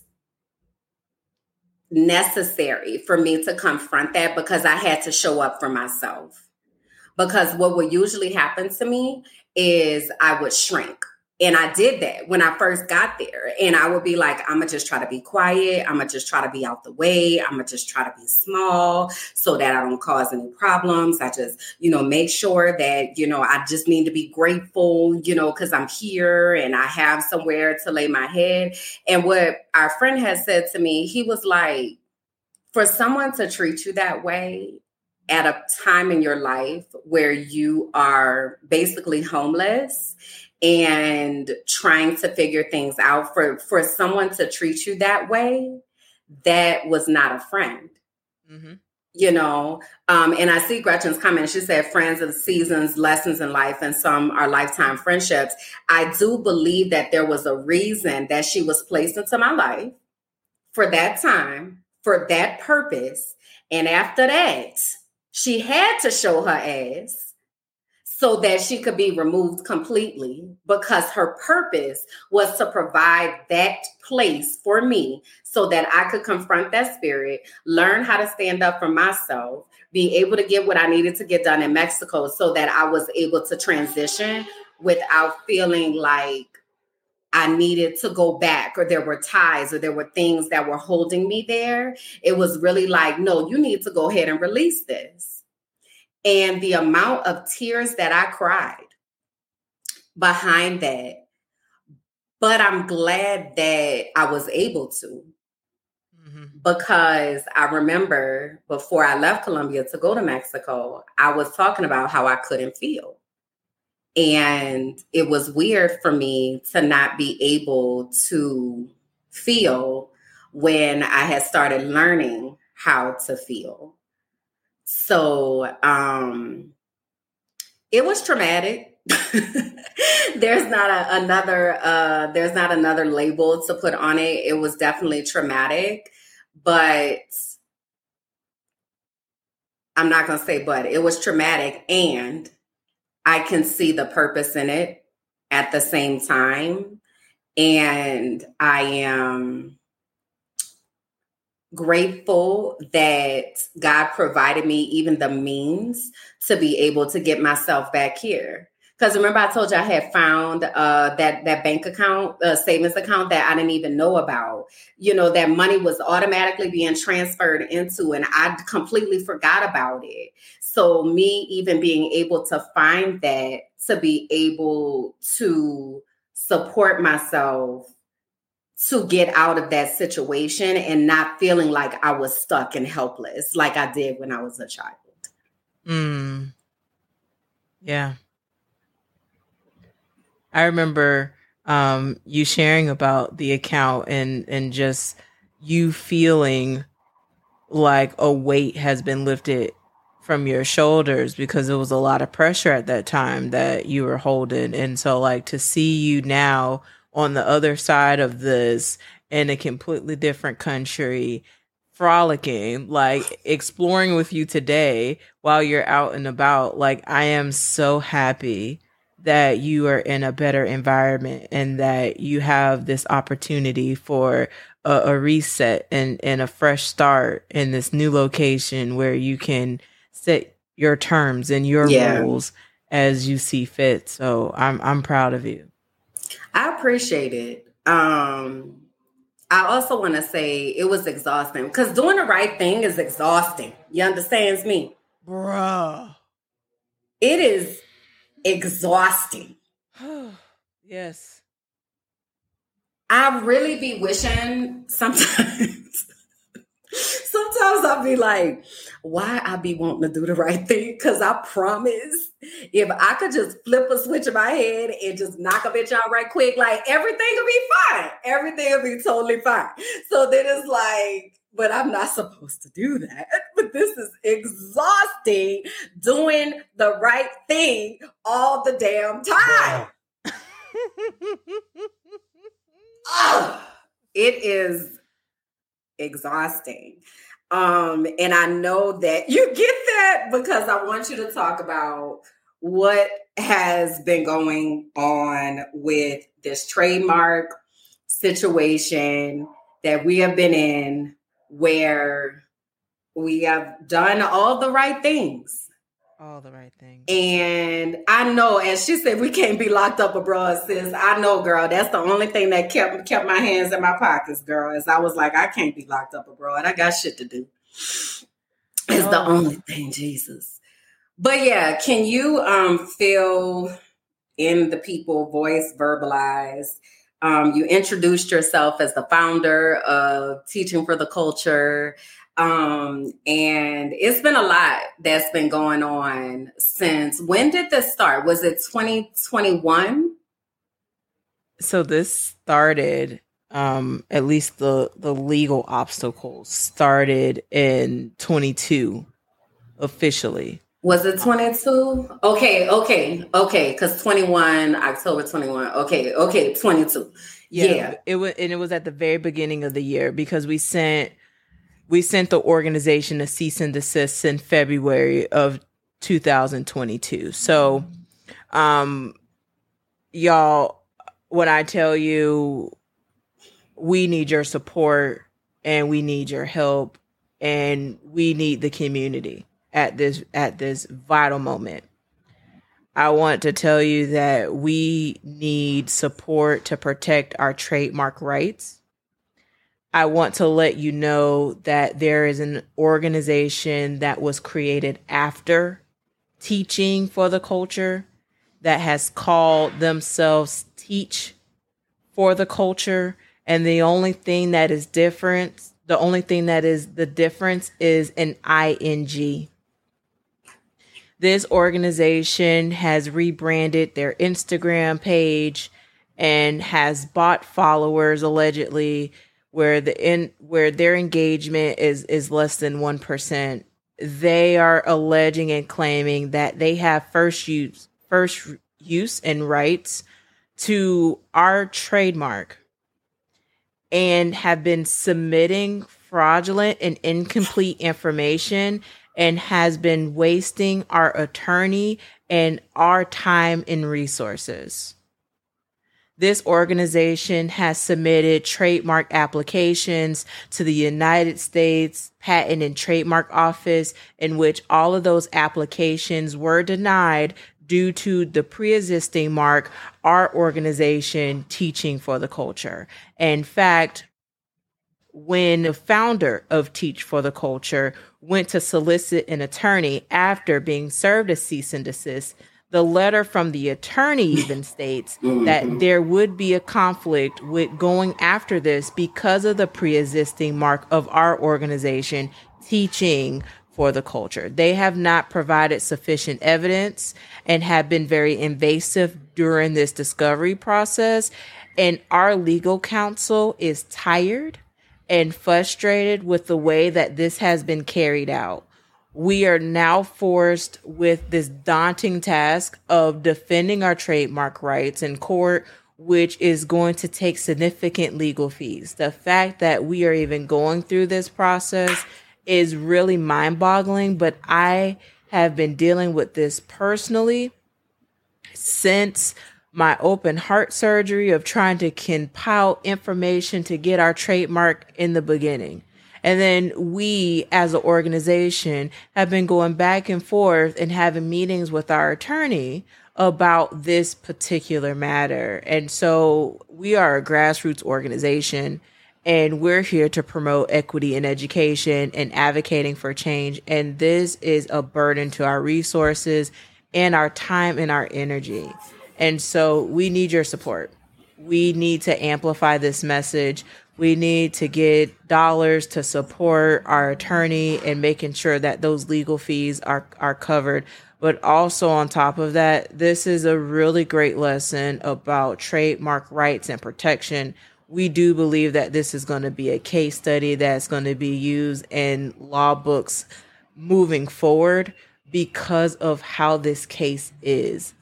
necessary for me to confront that because I had to show up for myself. Because what would usually happen to me is I would shrink And I did that when I first got there. And I would be like, I'm going to just try to be quiet. I'm going to just try to be out the way. I'm going to just try to be small so that I don't cause any problems. I just, you know, make sure that, you know, I just need to be grateful, you know, because I'm here and I have somewhere to lay my head. And what our friend has said to me, he was like, for someone to treat you that way at a time in your life where you are basically homeless and trying to figure things out, for, for someone to treat you that way, that was not a friend. Mm-hmm. You know, um, and I see Gretchen's comment. She said, friends of seasons, lessons in life, and some are lifetime friendships. I do believe that there was a reason that she was placed into my life for that time, for that purpose. And after that, she had to show her ass so that she could be removed completely, because her purpose was to provide that place for me so that I could confront that spirit, learn how to stand up for myself, be able to get what I needed to get done in Mexico so that I was able to transition without feeling like I needed to go back, or there were ties, or there were things that were holding me there. It was really like, no, you need to go ahead and release this. And the amount of tears that I cried behind that, but I'm glad that I was able to, mm-hmm. because I remember before I left Colombia to go to Mexico, I was talking about how I couldn't feel. And it was weird for me to not be able to feel when I had started learning how to feel. So um, it was traumatic. There's not a, another uh, there's not another label to put on it. It was definitely traumatic, but I'm not going to say but. It was traumatic, and I can see the purpose in it at the same time. And I am grateful that God provided me even the means to be able to get myself back here. Because remember, I told you I had found uh, that that bank account, uh, savings account that I didn't even know about. You know, that money was automatically being transferred into, and I completely forgot about it. So me even being able to find that, to be able to support myself, to get out of that situation and not feeling like I was stuck and helpless like I did when I was a child. Mm. Yeah. I remember um, you sharing about the account and, and just you feeling like a weight has been lifted from your shoulders, because it was a lot of pressure at that time that you were holding. And so like to see you now on the other side of this in a completely different country, frolicking, like exploring with you today while you're out and about, like I am so happy that you are in a better environment and that you have this opportunity for a, a reset and, and a fresh start in this new location where you can set your terms and your yeah. rules as you see fit. So I'm I'm proud of you. I appreciate it. Um, I also want to say it was exhausting, because doing the right thing is exhausting. You understand me? Bruh. It is exhausting. Yes. I really be wishing sometimes, sometimes I'll be like, why I be wanting to do the right thing? Because I promise if I could just flip a switch in my head and just knock a bitch out right quick, like everything will be fine. Everything will be totally fine. So then it's like, but I'm not supposed to do that. But this is exhausting, doing the right thing all the damn time. Oh, it is exhausting. Um, and I know that you get that because I want you to talk about what has been going on with this trademark situation that we have been in, where we have done all the right things. All the right things. And I know, and she said, we can't be locked up abroad, sis. I know, girl. That's the only thing that kept kept my hands in my pockets, girl. Is I was like, I can't be locked up abroad. I got shit to do. It's oh. the only thing, Jesus. But yeah, can you um, feel in the people voice verbalized? Um, you introduced yourself as the founder of Teaching for the Culture. Um, and it's been a lot that's been going on since. When did this start? Was it twenty twenty-one? So this started, um, at least the, the legal obstacles started in twenty-two officially. Was it twenty-two? Okay, okay, okay. Because twenty-one, October twenty-one. Okay, okay, twenty-two. Yeah. yeah. It was, and it was at the very beginning of the year because we sent we sent the organization a cease and desist in February of two thousand twenty-two. So, um, y'all, when I tell you we need your support and we need your help and we need the community at this at this vital moment, I want to tell you that we need support to protect our trademark rights. I want to let you know that there is an organization that was created after Teaching for the Culture that has called themselves Teach for the Culture. And the only thing that is different, the only thing that is the difference is an I N G. This organization has rebranded their Instagram page and has bought followers allegedly where the in where their engagement is is less than one percent. They are alleging and claiming that they have first use first use and rights to our trademark and have been submitting fraudulent and incomplete information and has been wasting our attorney and our time and resources. This organization has submitted trademark applications to the United States Patent and Trademark Office, in which all of those applications were denied due to the pre-existing mark, our organization Teaching for the Culture. In fact, when the founder of Teach for the Culture went to solicit an attorney after being served a cease and desist, the letter from the attorney even states that there would be a conflict with going after this because of the pre-existing mark of our organization, Teaching for the Culture. They have not provided sufficient evidence and have been very invasive during this discovery process. And our legal counsel is tired and frustrated with the way that this has been carried out. We are now forced with this daunting task of defending our trademark rights in court, which is going to take significant legal fees. The fact that we are even going through this process is really mind-boggling, but I have been dealing with this personally since my open heart surgery of trying to compile information to get our trademark in the beginning. And then we, as an organization, have been going back and forth and having meetings with our attorney about this particular matter. And so we are a grassroots organization, and we're here to promote equity in education and advocating for change. And this is a burden to our resources and our time and our energy. And so we need your support. We need to amplify this message. We need to get dollars to support our attorney and making sure that those legal fees are, are covered. But also on top of that, this is a really great lesson about trademark rights and protection. We do believe that this is going to be a case study that's going to be used in law books moving forward because of how this case is.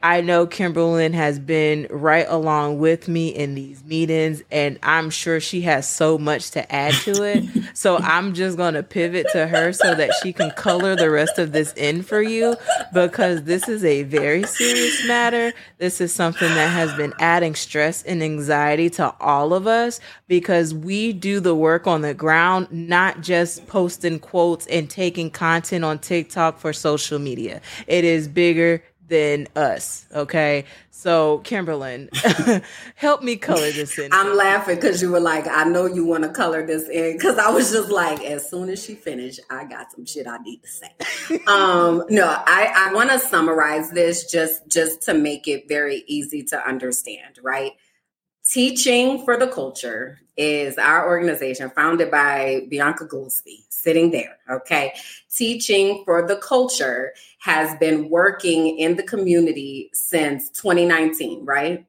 I know Kimberlyn has been right along with me in these meetings, and I'm sure she has so much to add to it. So I'm just going to pivot to her so that she can color the rest of this in for you, because this is a very serious matter. This is something that has been adding stress and anxiety to all of us, because we do the work on the ground, not just posting quotes and taking content on TikTok for social media. It is bigger than us. Okay. So Kimberlyn, help me color this in. I'm laughing because you were like, I know you want to color this in, because I was just like, as soon as she finished, I got some shit I need to say. um, no, I, I want to summarize this just, just to make it very easy to understand, right? Teaching for the Culture is our organization founded by Bianca Goolsby, sitting there, okay? Teaching for the Culture has been working in the community since twenty nineteen, right?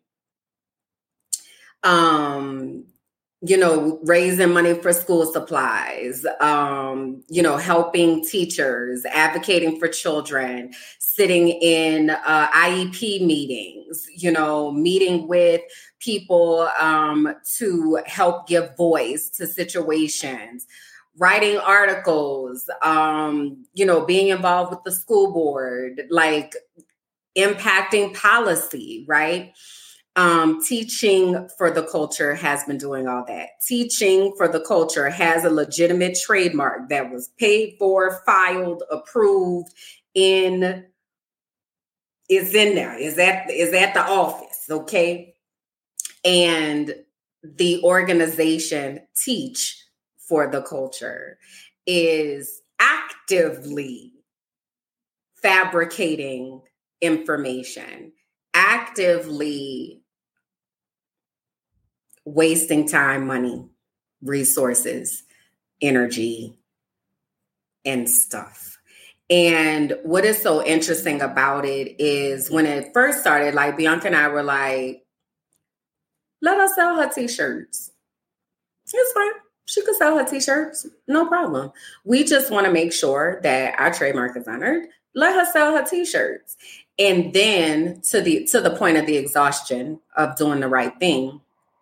Um, you know, raising money for school supplies, um, you know, helping teachers, advocating for children, sitting in uh, I E P meetings, you know, meeting with people um, to help give voice to situations, writing articles, um, you know, being involved with the school board, like impacting policy, right? Um, Teaching for the Culture has been doing all that. Teaching for the Culture has a legitimate trademark that was paid for, filed, approved, in is in there, is at, is at the office, okay? And the organization Teach for the Culture is actively fabricating information, actively wasting time, money, resources, energy, and stuff. And what is so interesting about it is when it first started, like Bianca and I were like, let us sell her t-shirts. It's fine. She could sell her t-shirts. No problem. We just want to make sure that our trademark is honored. Let her sell her t-shirts. And then to the to the point of the exhaustion of doing the right thing,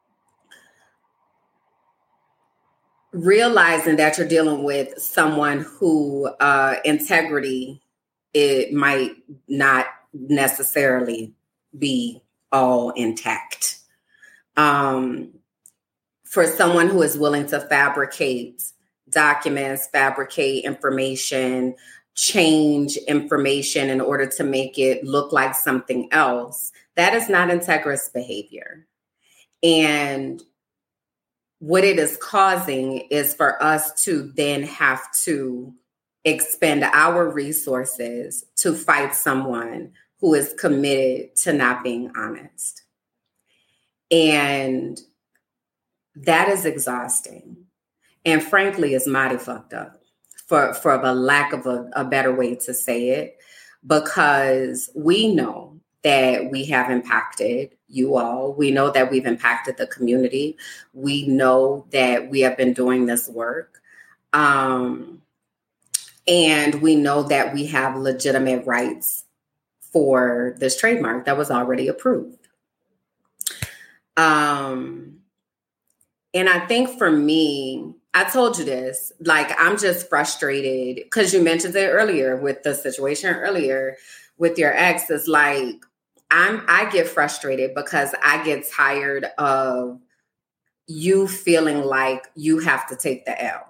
realizing that you're dealing with someone who uh, integrity, it might not necessarily be all intact. Um, for someone who is willing to fabricate documents, fabricate information, change information in order to make it look like something else, that is not integrous behavior. And what it is causing is for us to then have to expend our resources to fight someone who is committed to not being honest. And that is exhausting. And frankly, it's mighty fucked up, for, for the lack of a, a better way to say it, because we know that we have impacted you all. We know that we've impacted the community. We know that we have been doing this work. Um, and we know that we have legitimate rights for this trademark that was already approved. Um, and I think for me, I told you this, like, I'm just frustrated because you mentioned it earlier with the situation earlier with your ex. Is like, I'm, I get frustrated because I get tired of you feeling like you have to take the L.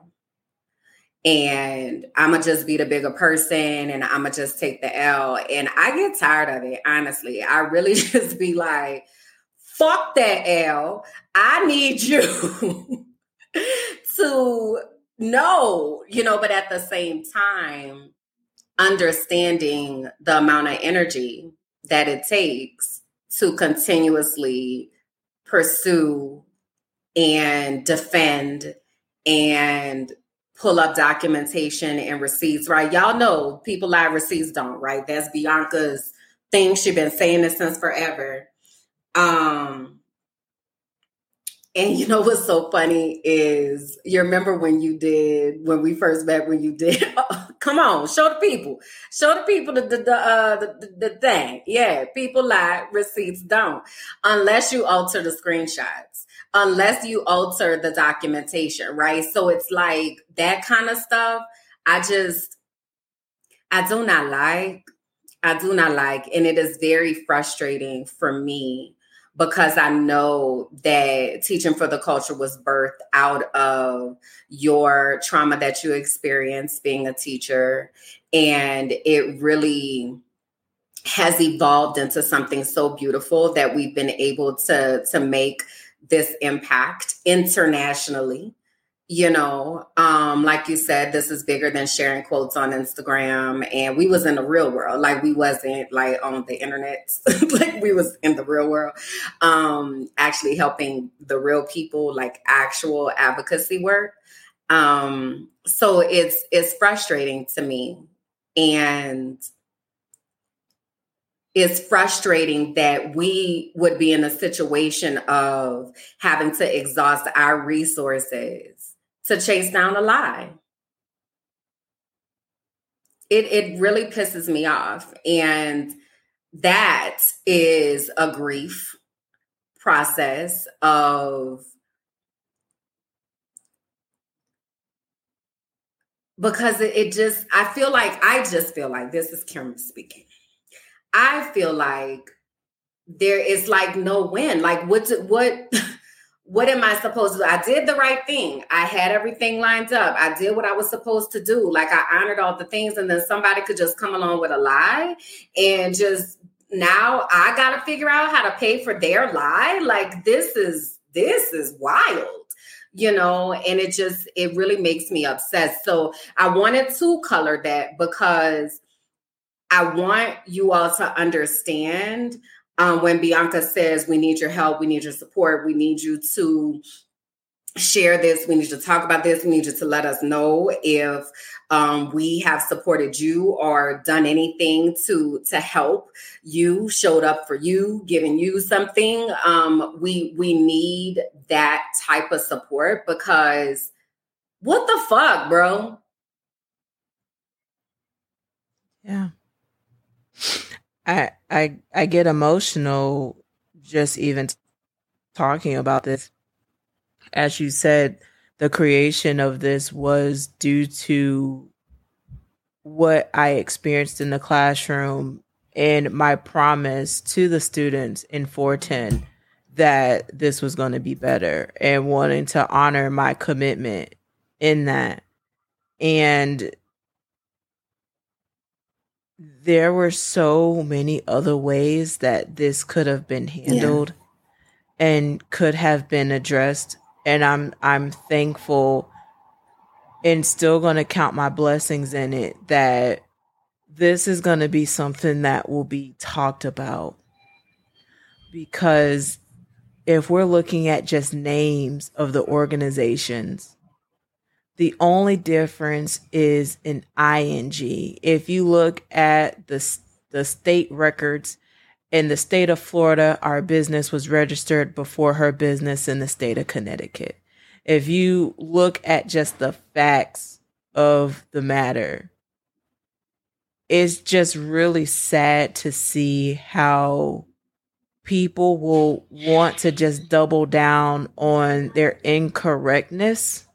And I'm going to just be the bigger person and I'm going to just take the L. And I get tired of it, honestly. I really just be like, fuck that L. I need you to know, you know, but at the same time, understanding the amount of energy that it takes to continuously pursue and defend and pull up documentation and receipts, right? Y'all know people lie, receipts don't, right? That's Bianca's thing. She's been saying this since forever. Um, And you know what's so funny is you remember when you did when we first met when you did oh, come on, show the people show the people the the the, uh, the the the thing. Yeah, people lie, receipts don't, unless you alter the screenshots, unless you alter the documentation, right? So it's like that kind of stuff. I just I do not like. I do not like, and it is very frustrating for me because I know that Teaching for the Culture was birthed out of your trauma that you experienced being a teacher. And it really has evolved into something so beautiful that we've been able to, to make this impact internationally. You know, um, like you said, this is bigger than sharing quotes on Instagram. And we was in the real world. Like we wasn't like on the internet. Like we was in the real world, um, actually helping the real people, like actual advocacy work. Um, so it's, it's frustrating to me. And it's frustrating that we would be in a situation of having to exhaust our resources to chase down a lie. It it really pisses me off. And that is a grief process of, because it, it just, I feel like, I just feel like, this is Kim speaking. I feel like there is like no win. Like what, what, What am I supposed to do? I did the right thing. I had everything lined up. I did what I was supposed to do. Like I honored all the things, and then somebody could just come along with a lie and just, now I got to figure out how to pay for their lie. Like this is, this is wild, you know, and it just, it really makes me upset. So I wanted to color that because I want you all to understand. Um, when Bianca says, we need your help, we need your support, we need you to share this, we need you to talk about this, we need you to let us know if um, we have supported you or done anything to, to help you, showed up for you, giving you something. Um, we, we need that type of support because what the fuck, bro? Yeah. I I I get emotional just even talking about this. As you said, the creation of this was due to what I experienced in the classroom and my promise to the students in four ten that this was going to be better, and wanting to honor my commitment in that. And there were so many other ways that this could have been handled, yeah, and could have been addressed. And I'm I'm thankful and still going to count my blessings in it that this is going to be something that will be talked about. Because if we're looking at just names of the organizations, the only difference is an I N G. If you look at the, the state records in the state of Florida, our business was registered before her business in the state of Connecticut. If you look at just the facts of the matter, it's just really sad to see how people will want to just double down on their incorrectness,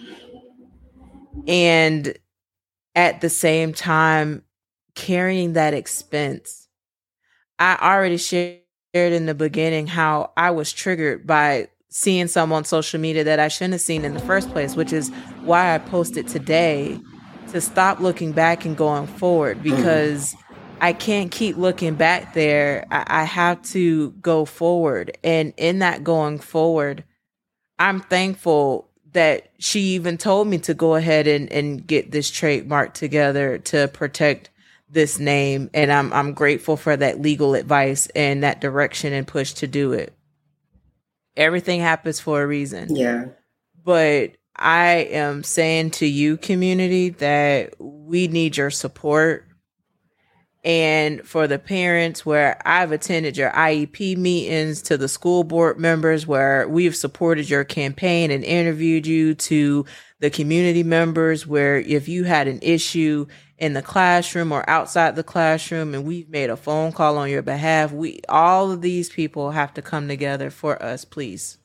and at the same time carrying that expense. I already shared in the beginning how I was triggered by seeing some on social media that I shouldn't have seen in the first place, which is why I posted today to stop looking back and going forward, because I can't keep looking back there. I, I have to go forward. And in that going forward, I'm thankful that she even told me to go ahead and, and get this trademark together to protect this name. And I'm I'm grateful for that legal advice and that direction and push to do it. Everything happens for a reason. Yeah. But I am saying to you, community, that we need your support. And for the parents, where I've attended your I E P meetings, to the school board members where we've supported your campaign and interviewed you, to the community members where if you had an issue in the classroom or outside the classroom and we've made a phone call on your behalf, we all of these people have to come together for us, please.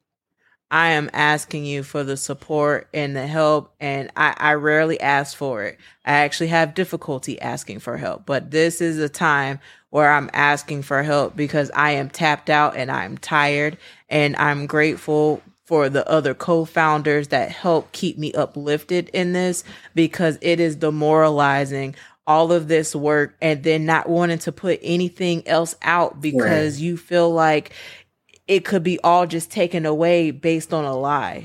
I am asking you for the support and the help, and I, I rarely ask for it. I actually have difficulty asking for help, but this is a time where I'm asking for help because I am tapped out and I'm tired, and I'm grateful for the other co-founders that help keep me uplifted in this, because it is demoralizing all of this work and then not wanting to put anything else out because right. you feel like it could be all just taken away based on a lie.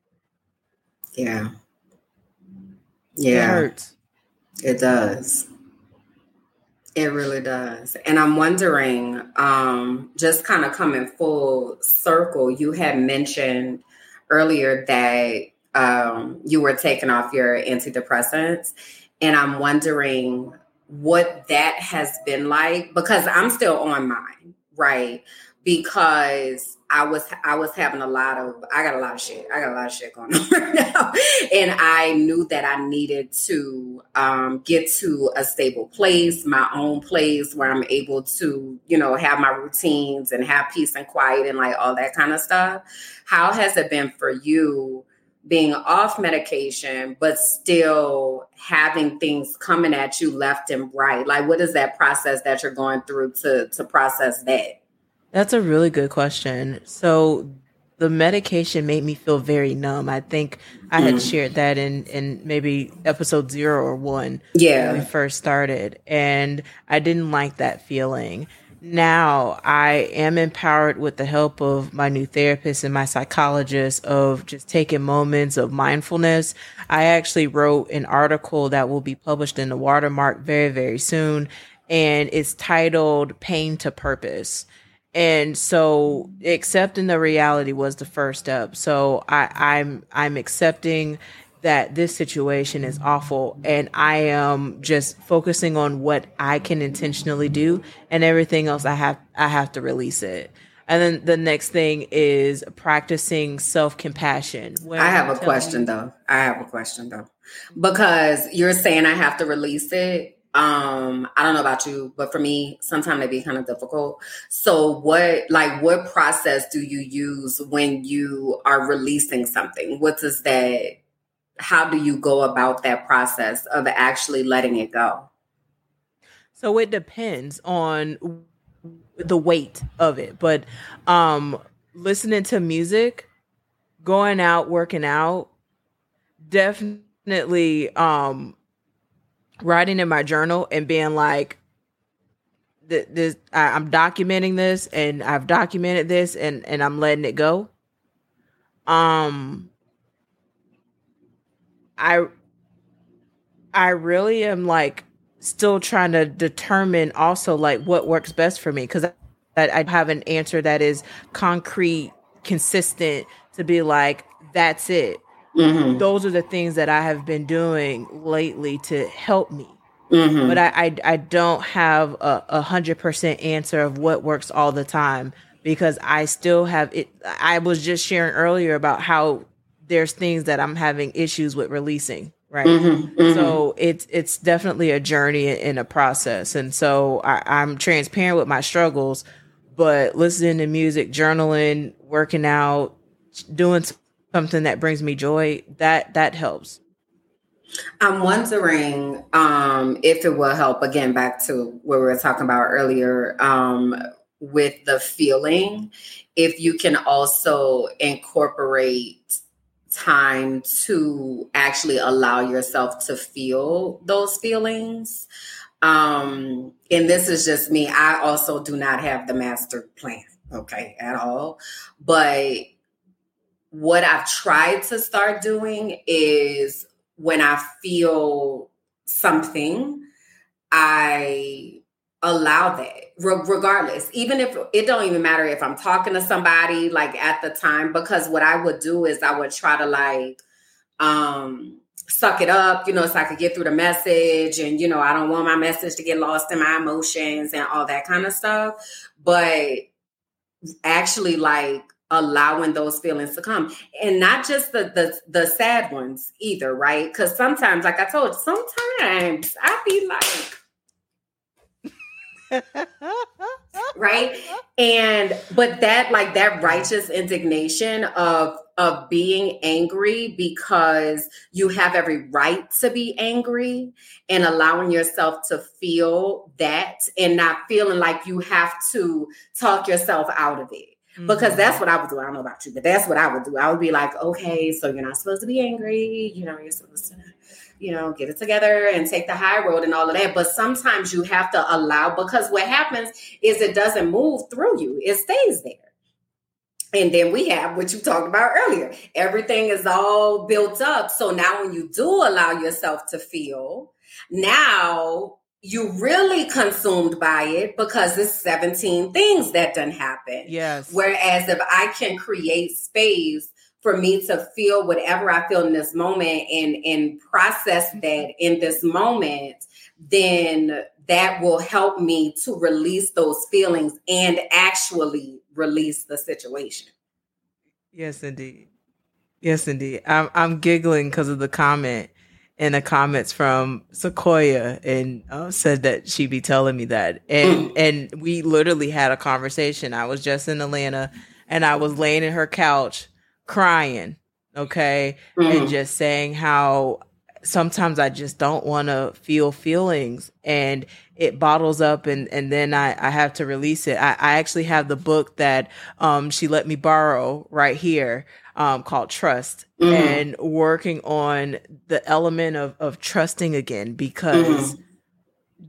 Yeah. Yeah. It hurts. It does. It really does. And I'm wondering, um, just kind of coming full circle, you had mentioned earlier that um, you were taking off your antidepressants. And I'm wondering what that has been like, because I'm still on mine, right? Because I was I was having a lot of, I got a lot of shit. I got a lot of shit going on right now. And I knew that I needed to um, get to a stable place, my own place where I'm able to, you know, have my routines and have peace and quiet and like all that kind of stuff. How has it been for you being off medication, but still having things coming at you left and right? Like, what is that process that you're going through to to process that? That's a really good question. So the medication made me feel very numb. I think I had mm. shared that in, in maybe episode zero or one yeah. when we first started. And I didn't like that feeling. Now I am empowered with the help of my new therapist and my psychologist of just taking moments of mindfulness. I actually wrote an article that will be published in the Watermark very, very soon. And it's titled Pain to Purpose. And so accepting the reality was the first step. So I, I'm I'm accepting that this situation is awful, and I am just focusing on what I can intentionally do, and everything else I have I have to release it. And then the next thing is practicing self-compassion. I have a question though. I have a question though, because you're saying I have to release it. Um, I don't know about you, but for me, sometimes it be kind of difficult. So what, like, what process do you use when you are releasing something? What does that, how do you go about that process of actually letting it go? So it depends on the weight of it, but, um, listening to music, going out, working out, definitely, um, writing in my journal and being like, this, I, I'm documenting this, and I've documented this, and, and I'm letting it go. Um, I, I really am like still trying to determine also like what works best for me, because I, I have an answer that is concrete, consistent, to be like, that's it. Mm-hmm. Those are the things that I have been doing lately to help me. Mm-hmm. But I, I, I don't have a, a hundred percent answer of what works all the time, because I still have it. I was just sharing earlier about how there's things that I'm having issues with releasing. Right. Mm-hmm. Mm-hmm. So it's, it's definitely a journey and a process. And so I, I'm transparent with my struggles, but listening to music, journaling, working out, doing something that brings me joy, that that helps. I'm wondering um, if it will help, again, back to what we were talking about earlier, um, with the feeling, if you can also incorporate time to actually allow yourself to feel those feelings. Um, and this is just me. I also do not have the master plan, okay, at all. But what I've tried to start doing is when I feel something, I allow that re- regardless, even if it don't even matter if I'm talking to somebody like at the time, because what I would do is I would try to like, um, suck it up, you know, so I could get through the message. And, you know, I don't want my message to get lost in my emotions and all that kind of stuff. But actually, like, allowing those feelings to come, and not just the the, the sad ones either, right? Because sometimes, like I told you, sometimes I be like, right? And but that, like, that righteous indignation of of being angry because you have every right to be angry, and allowing yourself to feel that and not feeling like you have to talk yourself out of it. Because that's what I would do. I don't know about you, but that's what I would do. I would be like, okay, so you're not supposed to be angry. You know, you're supposed to, you know, get it together and take the high road and all of that. But sometimes you have to allow, because what happens is it doesn't move through you. It stays there. And then we have what you talked about earlier. Everything is all built up. So now when you do allow yourself to feel, now you really consumed by it because there's seventeen things that done happen. Yes. Whereas if I can create space for me to feel whatever I feel in this moment and, and process that in this moment, then that will help me to release those feelings and actually release the situation. Yes, indeed. Yes, indeed. I'm I'm giggling because of the comment in the comments from Sequoia, and uh, said that she be telling me that. And, mm. and we literally had a conversation. I was just in Atlanta and I was laying in her couch crying. Okay. Mm. And just saying how sometimes I just don't want to feel feelings, and it bottles up, and, and then I, I have to release it. I, I actually have the book that um, she let me borrow right here, um, called Trust, mm-hmm. and working on the element of, of trusting again, because mm-hmm.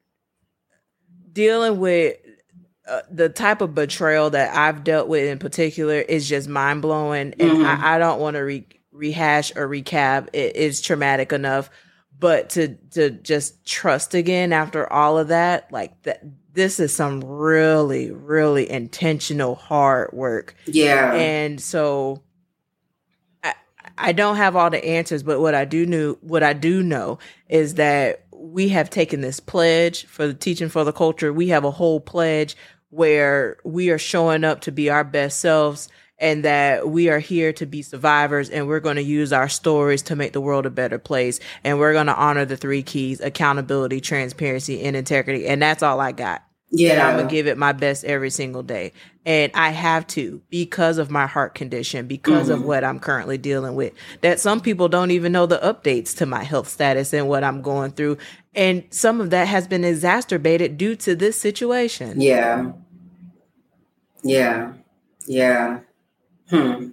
dealing with uh, the type of betrayal that I've dealt with in particular is just mind blowing. And mm-hmm. I, I don't want to re- rehash or recap. It is traumatic enough, but to, to just trust again after all of that, like that, this is some really, really intentional hard work. Yeah. And so I, I don't have all the answers, but what I do know, what I do know is that we have taken this pledge for the Teaching for the Culture. We have a whole pledge where we are showing up to be our best selves, and that we are here to be survivors, and we're going to use our stories to make the world a better place. And we're going to honor the three keys: accountability, transparency, and integrity. And that's all I got. Yeah. And I'm going to give it my best every single day. And I have to, because of my heart condition, because mm-hmm. of what I'm currently dealing with, that some people don't even know the updates to my health status and what I'm going through. And some of that has been exacerbated due to this situation. Yeah. Yeah. Yeah. Hmm.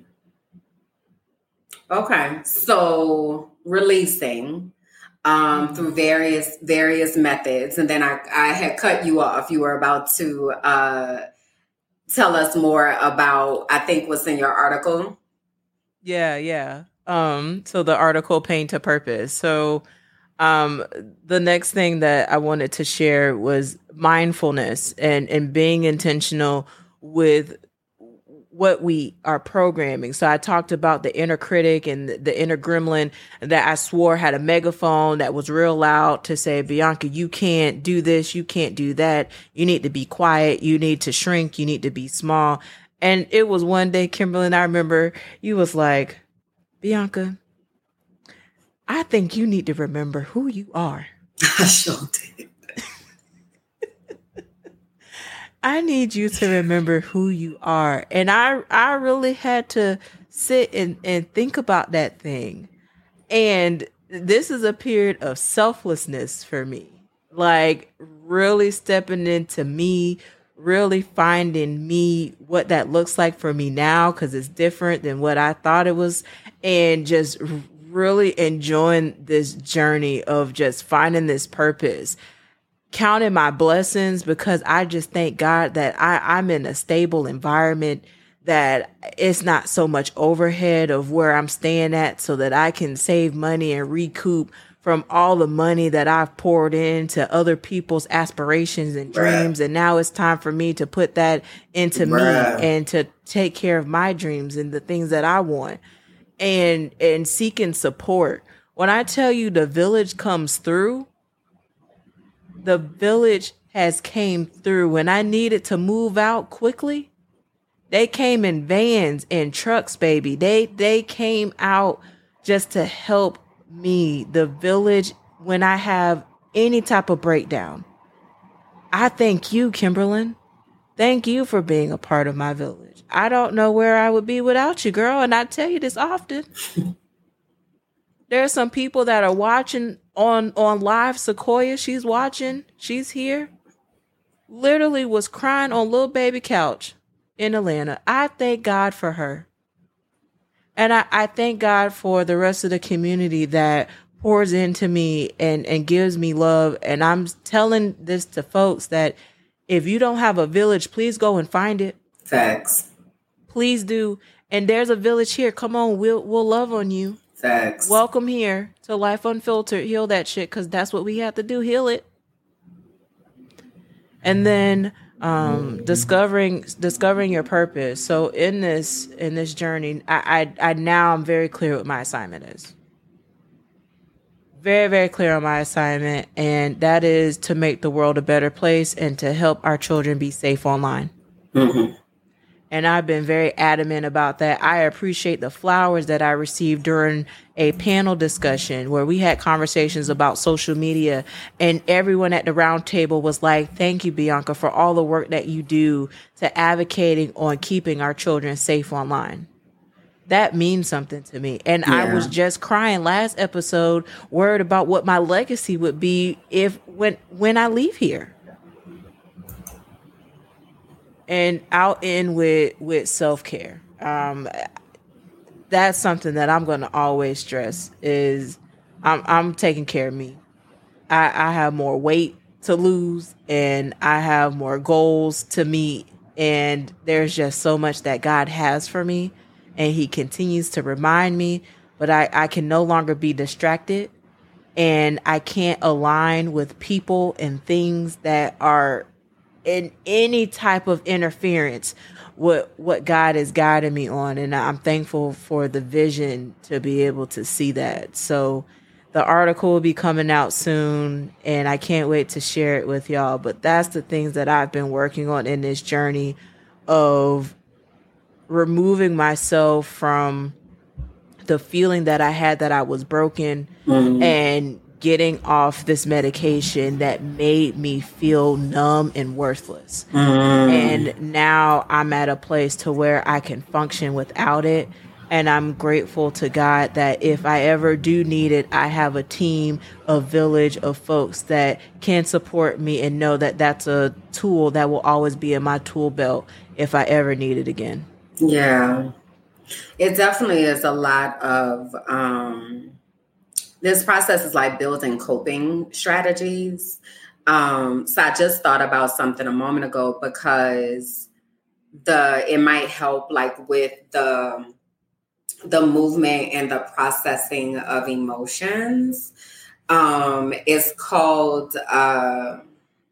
Okay. So releasing um, through various various methods, and then I, I had cut you off. You were about to uh, tell us more about, I think, what's in your article. Yeah, yeah. Um, so the article, Pain to Purpose. So um, the next thing that I wanted to share was mindfulness and and being intentional with what we are programming. So I talked about the inner critic and the, the inner gremlin that I swore had a megaphone that was real loud to say, Bianca, you can't do this. You can't do that. You need to be quiet. You need to shrink. You need to be small. And it was one day, Kimberly, and I remember you was like, Bianca, I think you need to remember who you are. I sure did. I need you to remember who you are. And I I really had to sit and, and think about that thing. And this is a period of selflessness for me. Like really stepping into me, really finding me, what that looks like for me now, because it's different than what I thought it was. And just really enjoying this journey of just finding this purpose. Counting my blessings, because I just thank God that I, I'm in a stable environment, that it's not so much overhead of where I'm staying at, so that I can save money and recoup from all the money that I've poured into other people's aspirations and dreams. Bruh. And now it's time for me to put that into Bruh. me and to take care of my dreams and the things that I want, and, and seeking support. When I tell you the village comes through, the village has came through. When I needed to move out quickly, they came in vans and trucks, baby. They they came out just to help me. The village, when I have any type of breakdown. I thank you, Kimberlyn. Thank you for being a part of my village. I don't know where I would be without you, girl. And I tell you this often. There are some people that are watching on, on live. Sequoia, she's watching. She's here. Literally was crying on little baby couch in Atlanta. I thank God for her. And I, I thank God for the rest of the community that pours into me and, and gives me love. And I'm telling this to folks that if you don't have a village, please go and find it. Facts. Please do. And there's a village here. Come on, we'll we'll love on you. Facts. Welcome here to Life Unfiltered. Heal that shit, because that's what we have to do. Heal it. And then um, discovering discovering your purpose. So in this in this journey, I, I I now I'm very clear what my assignment is. Very, very clear on my assignment, and that is to make the world a better place and to help our children be safe online. Mm-hmm. And I've been very adamant about that. I appreciate the flowers that I received during a panel discussion where we had conversations about social media, and everyone at the round table was like, thank you, Bianca, for all the work that you do to advocating on keeping our children safe online. That means something to me. And yeah. I was just crying last episode, worried about what my legacy would be if when when I leave here. And I'll end with, with self-care. Um, that's something that I'm going to always stress is I'm, I'm taking care of me. I, I have more weight to lose and I have more goals to meet. And there's just so much that God has for me. And he continues to remind me, but I, I can no longer be distracted, and I can't align with people and things that are in any type of interference with what God is guiding me on. And I'm thankful for the vision to be able to see that. So the article will be coming out soon, and I can't wait to share it with y'all. But that's the things that I've been working on in this journey of removing myself from the feeling that I had that I was broken, mm-hmm. and getting off this medication that made me feel numb and worthless. Mm-hmm. And now I'm at a place to where I can function without it. And I'm grateful to God that if I ever do need it, I have a team, a village of folks that can support me and know that that's a tool that will always be in my tool belt if I ever need it again. Yeah, it definitely is a lot of, um, this process is like building coping strategies. Um, so I just thought about something a moment ago because the, it might help like with the, the movement and the processing of emotions. Um, it's called, uh,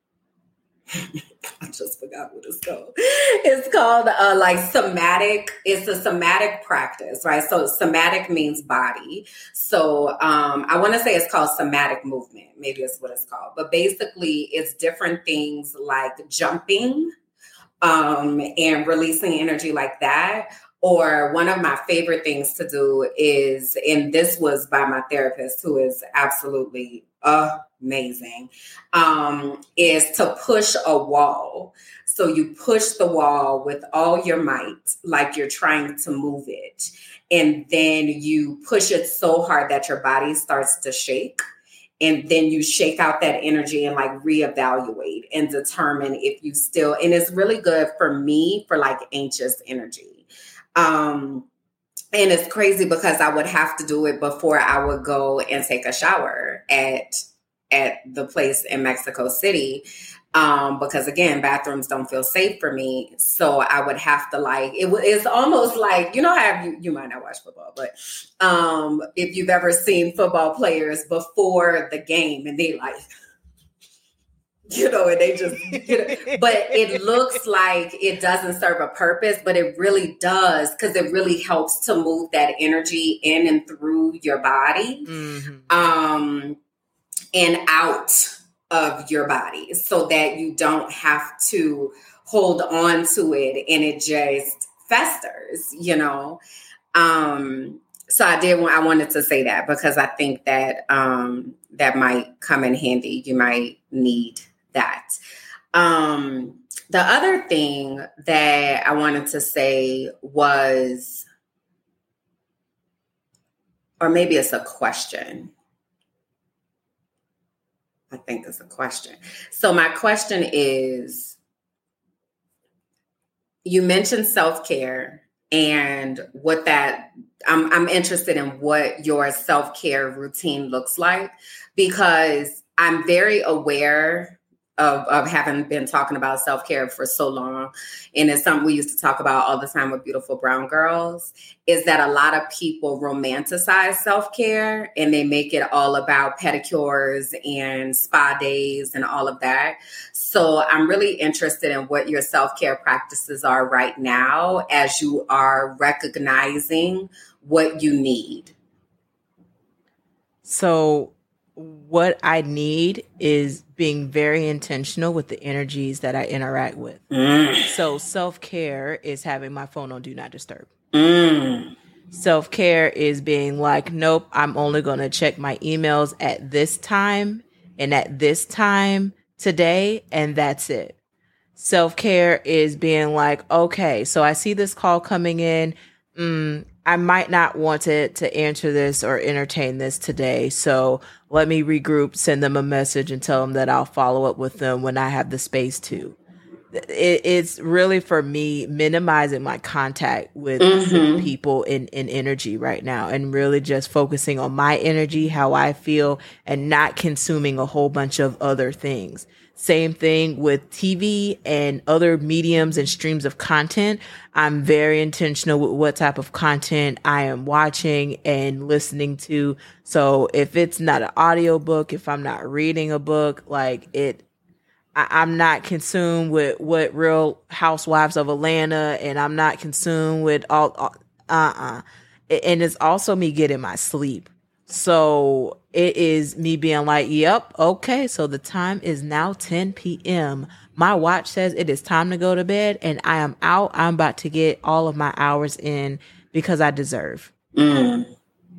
I just forgot what it's called. It's called uh, like somatic. It's a somatic practice, right? So somatic means body. So um, I want to say it's called somatic movement. Maybe it's what it's called. But basically, it's different things like jumping um, and releasing energy like that. Or one of my favorite things to do is, and this was by my therapist, who is absolutely amazing, um, is to push a wall. So you push the wall with all your might, like you're trying to move it. And then you push it so hard that your body starts to shake. And then you shake out that energy and like reevaluate and determine if you still, and it's really good for me for like anxious energy. Um, and it's crazy because I would have to do it before I would go and take a shower at, at the place in Mexico City. Um, because again, bathrooms don't feel safe for me. So I would have to like, it, it's almost like, you know how you, you might not watch football, but, um, if you've ever seen football players before the game and they like, you know, and they just, you know, but it looks like it doesn't serve a purpose, but it really does, because it really helps to move that energy in and through your body, mm-hmm. um, and out of your body, so that you don't have to hold on to it and it just festers, you know. Um, so I did want, I wanted to say that, because I think that um, that might come in handy. You might need that. Um, the other thing that I wanted to say was, or maybe it's a question. I think it's a question. So my question is, you mentioned self-care and what that, I'm, I'm interested in what your self-care routine looks like, because I'm very aware of, of having been talking about self-care for so long. And it's something we used to talk about all the time with Beautiful Brown Girls, is that a lot of people romanticize self-care and they make it all about pedicures and spa days and all of that. So I'm really interested in what your self-care practices are right now, as you are recognizing what you need. So what I need is being very intentional with the energies that I interact with. Mm. So self-care is having my phone on Do Not Disturb. Mm. Self-care is being like, nope, I'm only going to check my emails at this time and at this time today, and that's it. Self-care is being like, okay, so I see this call coming in. Mm, I might not want to, to answer this or entertain this today. So let me regroup, send them a message, and tell them that I'll follow up with them when I have the space to. It, it's really, for me, minimizing my contact with, mm-hmm. with people in, in energy right now, and really just focusing on my energy, how I feel, and not consuming a whole bunch of other things. Same thing with T V and other mediums and streams of content. I'm very intentional with what type of content I am watching and listening to. So if it's not an audiobook, if I'm not reading a book, like it, I, I'm not consumed with what Real Housewives of Atlanta, and I'm not consumed with all, all uh-uh. And it's also me getting my sleep. So it is me being like, yep, okay, so the time is now ten p.m. My watch says it is time to go to bed, and I am out. I'm about to get all of my hours in, because I deserve. Mm.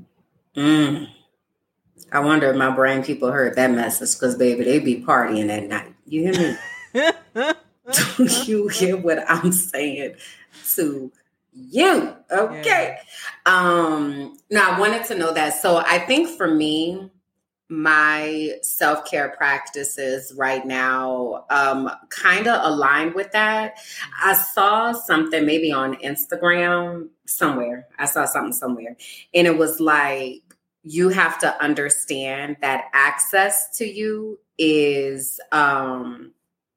Mm. I wonder if my brain people heard that message, because, baby, they be partying at night. You hear me? Do you hear what I'm saying to you? Okay. Yeah. Um, now I wanted to know that. So I think for me, my self-care practices right now um, kind of align with that. I saw something maybe on Instagram somewhere. I saw something somewhere. And it was like, you have to understand that access to you is, um,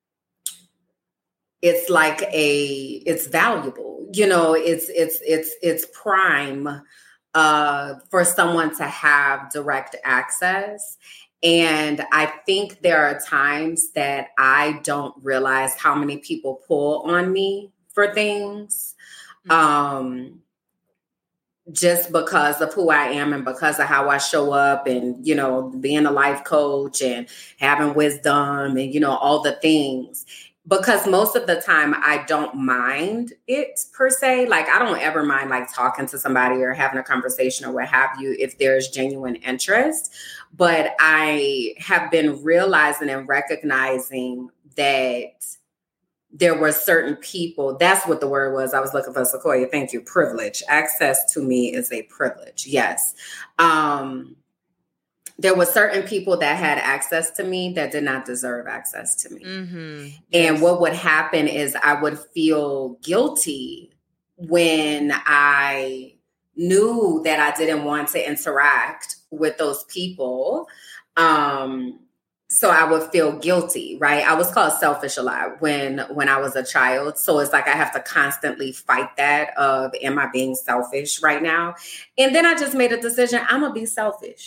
it's like a, it's valuable, you know, it's, it's, it's, it's prime uh, for someone to have direct access. And I think there are times that I don't realize how many people pull on me for things. Mm-hmm. Um, just because of who I am and because of how I show up, and, you know, being a life coach and having wisdom and, you know, all the things. Because most of the time I don't mind it per se. Like, I don't ever mind like talking to somebody or having a conversation or what have you, if there's genuine interest. But I have been realizing and recognizing that there were certain people, that's what the word was. I was looking for, Sequoia. Thank you. Privilege. Access to me is a privilege. Yes. Um, there were certain people that had access to me that did not deserve access to me. Mm-hmm. Yes. And what would happen is I would feel guilty when I knew that I didn't want to interact with those people. Um, So I would feel guilty, right? I was called selfish a lot when, when I was a child. So it's like I have to constantly fight that of, am I being selfish right now? And then I just made a decision, I'm going to be selfish.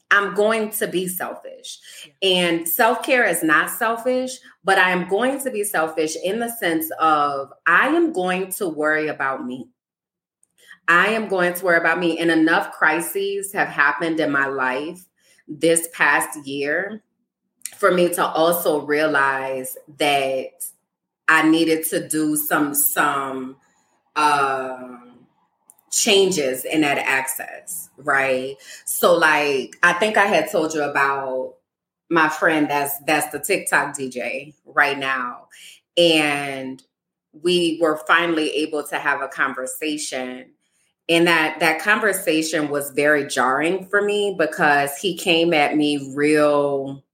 I'm going to be selfish. And self-care is not selfish, but I am going to be selfish in the sense of I am going to worry about me. I am going to worry about me. And enough crises have happened in my life this past year for me to also realize that I needed to do some, some, um, changes in that access, right? So like, I think I had told you about my friend that's that's the TikTok D J right now. And we were finally able to have a conversation. And that that conversation was very jarring for me because he came at me real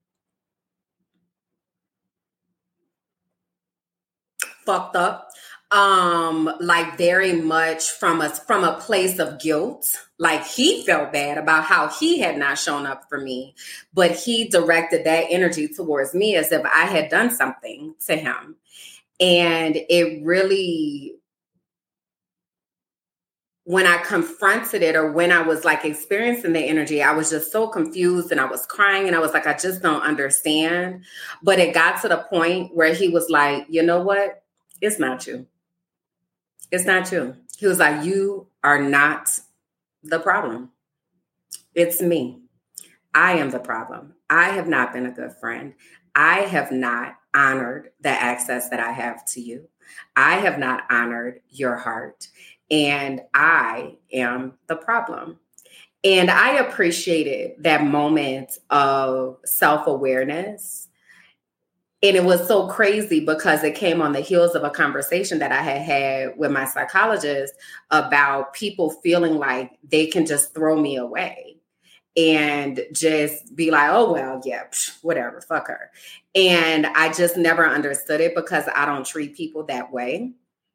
fucked up. Um, like very much from a from a place of guilt. Like he felt bad about how he had not shown up for me, but he directed that energy towards me as if I had done something to him. And it really, when I confronted it or when I was like experiencing the energy, I was just so confused and I was crying and I was like, I just don't understand. But it got to the point where he was like, you know what? It's not you. It's not you. He was like, you are not the problem. It's me. I am the problem. I have not been a good friend. I have not honored the access that I have to you. I have not honored your heart. And I am the problem. And I appreciated that moment of self-awareness. And it was so crazy because it came on the heels of a conversation that I had had with my psychologist about people feeling like they can just throw me away and just be like, oh, well, yeah, psh, whatever, fuck her. And I just never understood it because I don't treat people that way.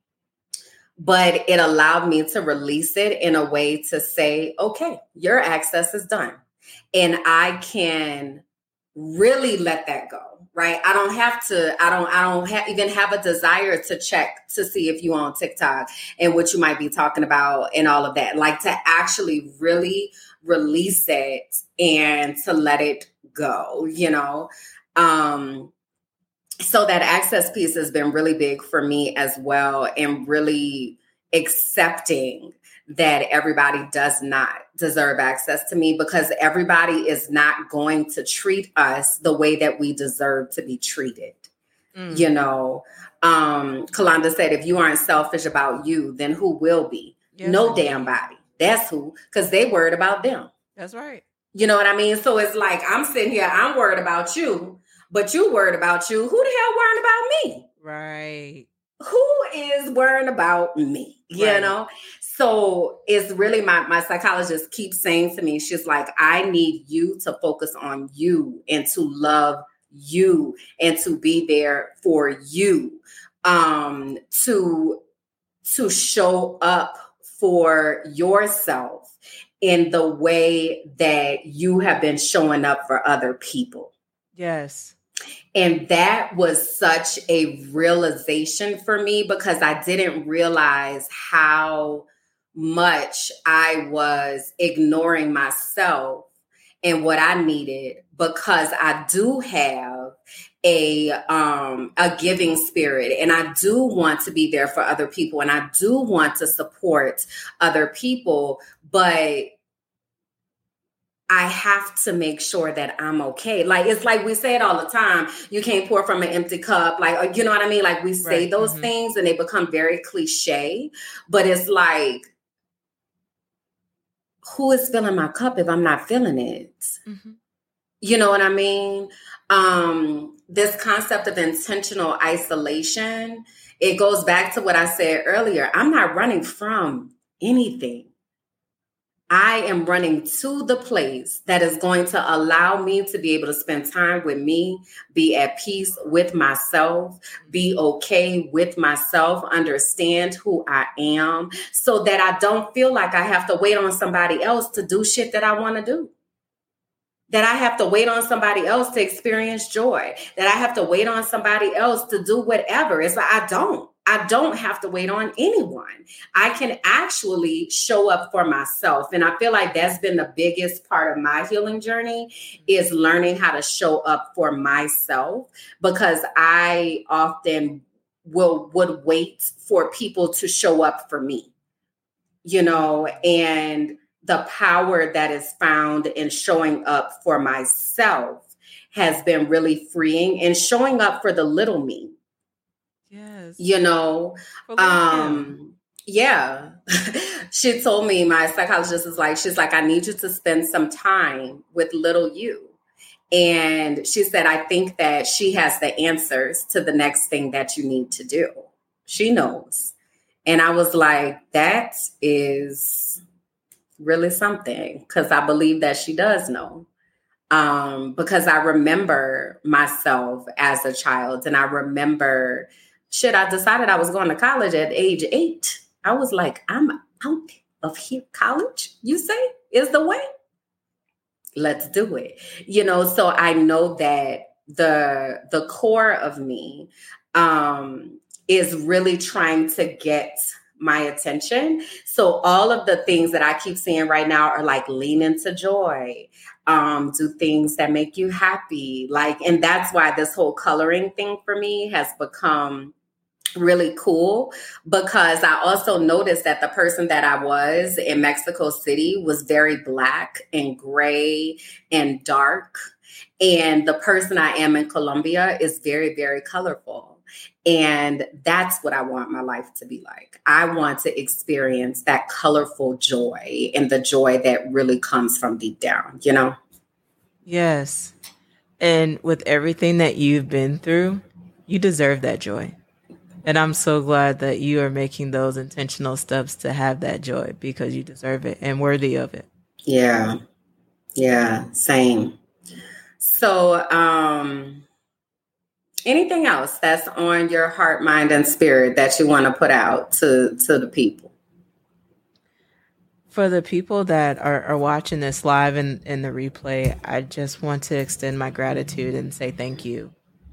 But it allowed me to release it in a way to say, okay, your access is done. And I can really let that go. Right. I don't have to, I don't, I don't ha- even have a desire to check to see if you on TikTok and what you might be talking about and all of that. Like to actually really release it and to let it go, you know? Um, so that access piece has been really big for me as well. And really accepting that everybody does not deserve access to me because everybody is not going to treat us the way that we deserve to be treated. Mm. You know, um, Kalonda said, if you aren't selfish about you, then who will be? Yes, no indeed. Damn body. That's who, because they worried about them. That's right. You know what I mean? So it's like, I'm sitting here, I'm worried about you, but you worried about you. Who the hell worried about me? Right. Who is worrying about me? You right. know? So it's really my, my psychologist keeps saying to me, she's like, I need you to focus on you and to love you and to be there for you, um, to, to show up for yourself in the way that you have been showing up for other people. Yes. And that was such a realization for me because I didn't realize how much I was ignoring myself and what I needed because I do have a um a giving spirit and I do want to be there for other people and I do want to support other people, but I have to make sure that I'm okay. Like, it's like we say it all the time. You can't pour from an empty cup. Like, you know what I mean? Like we say right. those mm-hmm. things and they become very cliche, but it's like, who is filling my cup if I'm not feeling it? Mm-hmm. You know what I mean? Um, this concept of intentional isolation, it goes back to what I said earlier. I'm not running from anything. I am running to the place that is going to allow me to be able to spend time with me, be at peace with myself, be okay with myself, understand who I am so that I don't feel like I have to wait on somebody else to do shit that I want to do. that I have to wait on somebody else to experience joy, that I have to wait on somebody else to do whatever. It's like, I don't. I don't have to wait on anyone. I can actually show up for myself. And I feel like that's been the biggest part of my healing journey, is learning how to show up for myself, because I often will would wait for people to show up for me, you know, and the power that is found in showing up for myself has been really freeing, and showing up for the little me. Yes. You know, um, yeah. She told me, my psychologist is like, she's like, I need you to spend some time with little you. And she said, I think that she has the answers to the next thing that you need to do. She knows. And I was like, that is really something, because I believe that she does know. Um, because I remember myself as a child, and I remember, shit, I decided I was going to college at age eight. I was like, I'm out of here. College, you say, is the way? Let's do it. You know, so I know that the the core of me um, is really trying to get my attention. So all of the things that I keep seeing right now are like, lean into joy, um, do things that make you happy. Like, and that's why this whole coloring thing for me has become really cool, because I also noticed that the person that I was in Mexico City was very black and gray and dark. And the person I am in Colombia is very, very colorful. And that's what I want my life to be like. I want to experience that colorful joy, and the joy that really comes from deep down, you know? Yes. And with everything that you've been through, you deserve that joy. And I'm so glad that you are making those intentional steps to have that joy, because you deserve it and worthy of it. Yeah. Yeah. Same. So, um, anything else that's on your heart, mind, and spirit that you want to put out to, to the people? For the people that are, are watching this live in, in the replay, I just want to extend my gratitude and say thank you.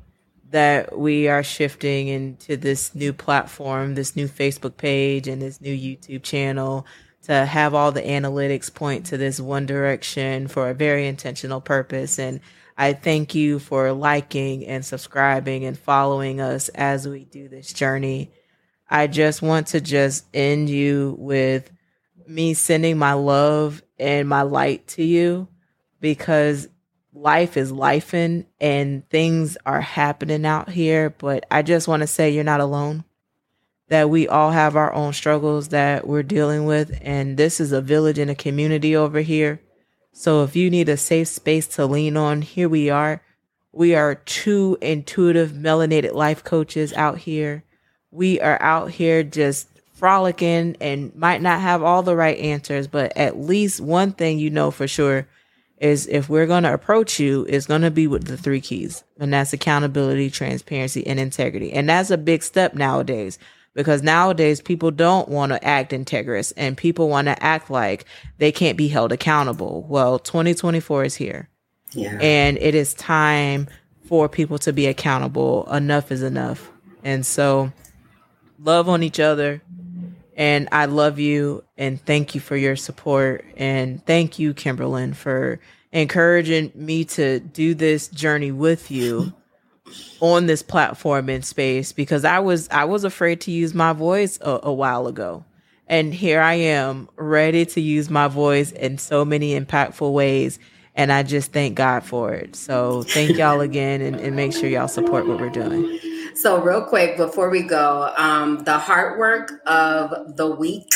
That we are shifting into this new platform, this new Facebook page and this new YouTube channel, to have all the analytics point to this one direction for a very intentional purpose. And I thank you for liking and subscribing and following us as we do this journey. I just want to just end you with me sending my love and my light to you, because life is lifing and things are happening out here. But I just want to say you're not alone, that we all have our own struggles that we're dealing with. And this is a village and a community over here. So if you need a safe space to lean on, here we are. We are two intuitive melanated life coaches out here. We are out here just frolicking and might not have all the right answers, but at least one thing you know for sure is if we're going to approach you, it's going to be with the three keys. And that's accountability, transparency, and integrity. And that's a big step nowadays, because nowadays people don't want to act integrous and people want to act like they can't be held accountable. Well, twenty twenty-four is here. Yeah. And it is time for people to be accountable. Enough is enough. And so love on each other. And I love you, and thank you for your support. And thank you, Kimberlyn, for encouraging me to do this journey with you on this platform and space, because I was I was afraid to use my voice a, a while ago. And here I am, ready to use my voice in so many impactful ways. And I just thank God for it. So thank y'all again, and, and make sure y'all support what we're doing. So real quick, before we go, um, the heart work of the week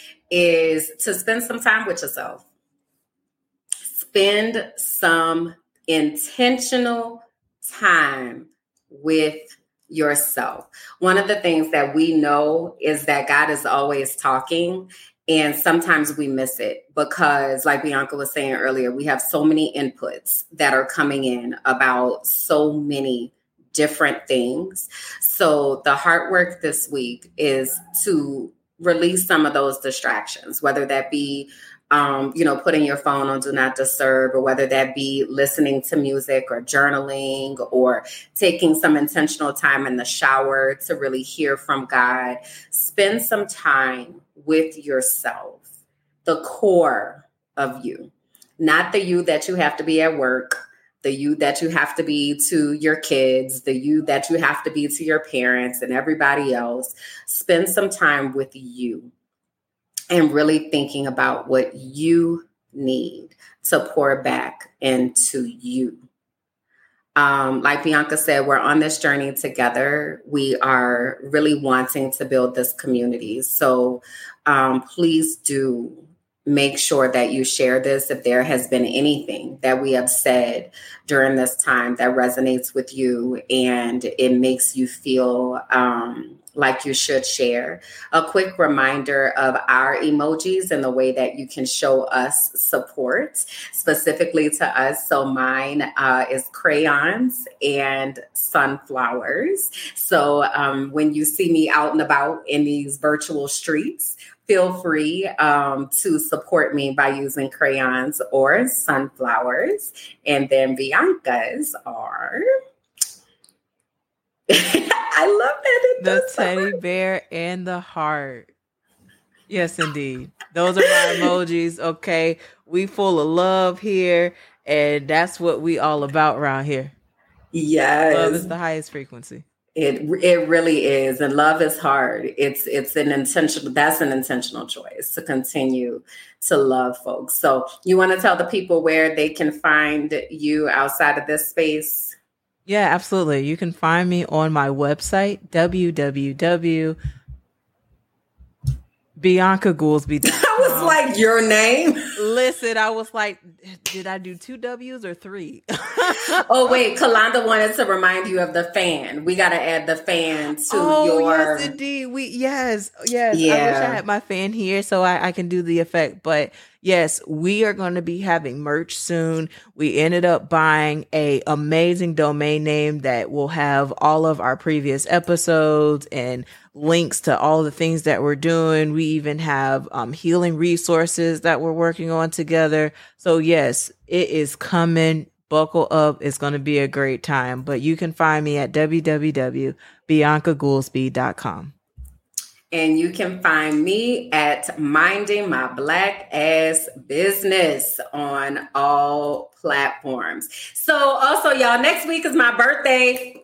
is to spend some time with yourself. Spend some intentional time with yourself. One of the things that we know is that God is always talking, and sometimes we miss it because, like Bianca was saying earlier, we have so many inputs that are coming in about so many different things. So the heart work this week is to release some of those distractions, whether that be um, you know, putting your phone on do not disturb, or whether that be listening to music or journaling or taking some intentional time in the shower to really hear from God. Spend some time with yourself, the core of you, not the you that you have to be at work, the you that you have to be to your kids, the you that you have to be to your parents and everybody else. Spend some time with you and really thinking about what you need to pour back into you. Um, like Bianca said, we're on this journey together. We are really wanting to build this community. So um, please do make sure that you share this if there has been anything that we have said during this time that resonates with you and it makes you feel um, like you should share. A quick reminder of our emojis and the way that you can show us support specifically to us. So mine uh, is crayons and sunflowers. So um, when you see me out and about in these virtual streets, feel free um, to support me by using crayons or sunflowers. And then Bianca's are... I love that. The teddy bear and the heart. Yes, indeed. Those are my emojis. Okay. We full of love here. And that's what we all about around here. Yes. Love is the highest frequency. It it really is. And love is hard. It's it's an intentional, that's an intentional choice to continue to love folks. So you want to tell the people where they can find you outside of this space? Yeah, absolutely. You can find me on my website, w w w dot bianca goolsby dot com. I was like, your name? Listen, I was like, did I do two W's or three? Oh, wait. Kalanda wanted to remind you of the fan. We got to add the fan to oh, your... yes, indeed. We, yes, yes. Yeah. I wish I had my fan here so I, I can do the effect. But yes, we are going to be having merch soon. We ended up buying a amazing domain name that will have all of our previous episodes and links to all the things that we're doing. We even have um, healing resources that we're working on together. So yes, it is coming. Buckle up. It's going to be a great time. But you can find me at w w w dot bianca goolsby dot com. And you can find me at Minding My Black Ass Business on all platforms. So also, y'all, next week is my birthday.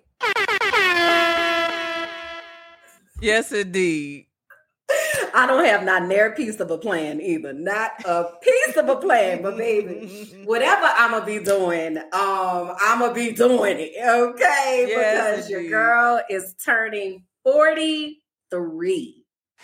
Yes, indeed. I don't have not near piece of a plan either. Not a piece of a plan, but baby, whatever I'm gonna be doing, um, I'm gonna be doing it, okay? Yes, because indeed. Your girl is turning forty-three.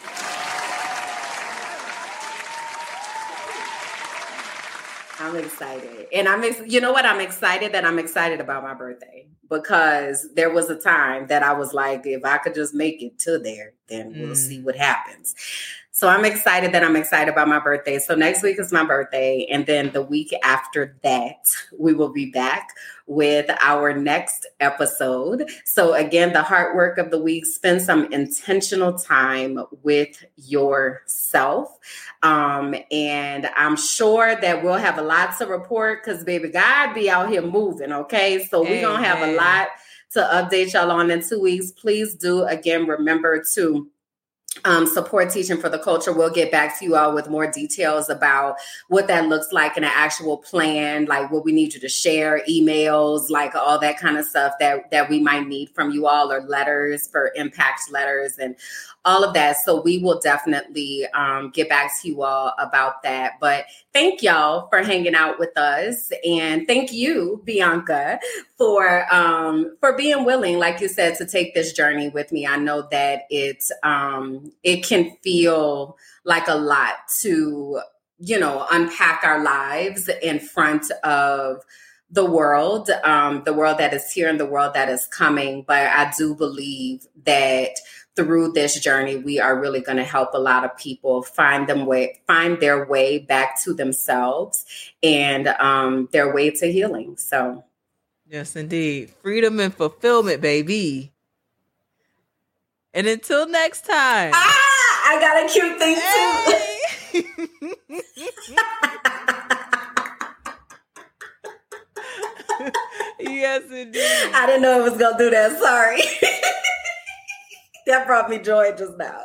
I'm excited. And I'm, ex- you know what? I'm excited that I'm excited about my birthday because there was a time that I was like, if I could just make it to there, then we'll Mm. see what happens. So I'm excited that I'm excited about my birthday. So next week is my birthday. And then the week after that, we will be back with our next episode. So again, the hard work of the week, spend some intentional time with yourself. Um, and I'm sure that we'll have a lot to report because baby, God be out here moving. Okay. So we're going to have a lot to update y'all on in two weeks. Please do again, remember to Um, support Teaching for the Culture. We'll get back to you all with more details about what that looks like in an actual plan, like what we need you to share, emails, like all that kind of stuff that, that we might need from you all, or letters for impact letters and all of that. So we will definitely um, get back to you all about that. But thank y'all for hanging out with us. And thank you, Bianca, for um, for being willing, like you said, to take this journey with me. I know that it's um, it can feel like a lot to, you know, unpack our lives in front of the world, um, the world that is here and the world that is coming. But I do believe that through this journey, we are really going to help a lot of people find them way, find their way back to themselves and um, their way to healing. So, yes, indeed, freedom and fulfillment, baby. And until next time. Ah, I got a cute thing too. Hey. Yes, indeed. I didn't know it was gonna do that. Sorry. That brought me joy just now.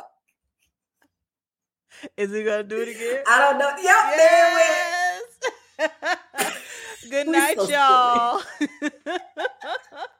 Is it gonna do it again? I don't know. Yep, yes. there it went. Good We night, so y'all.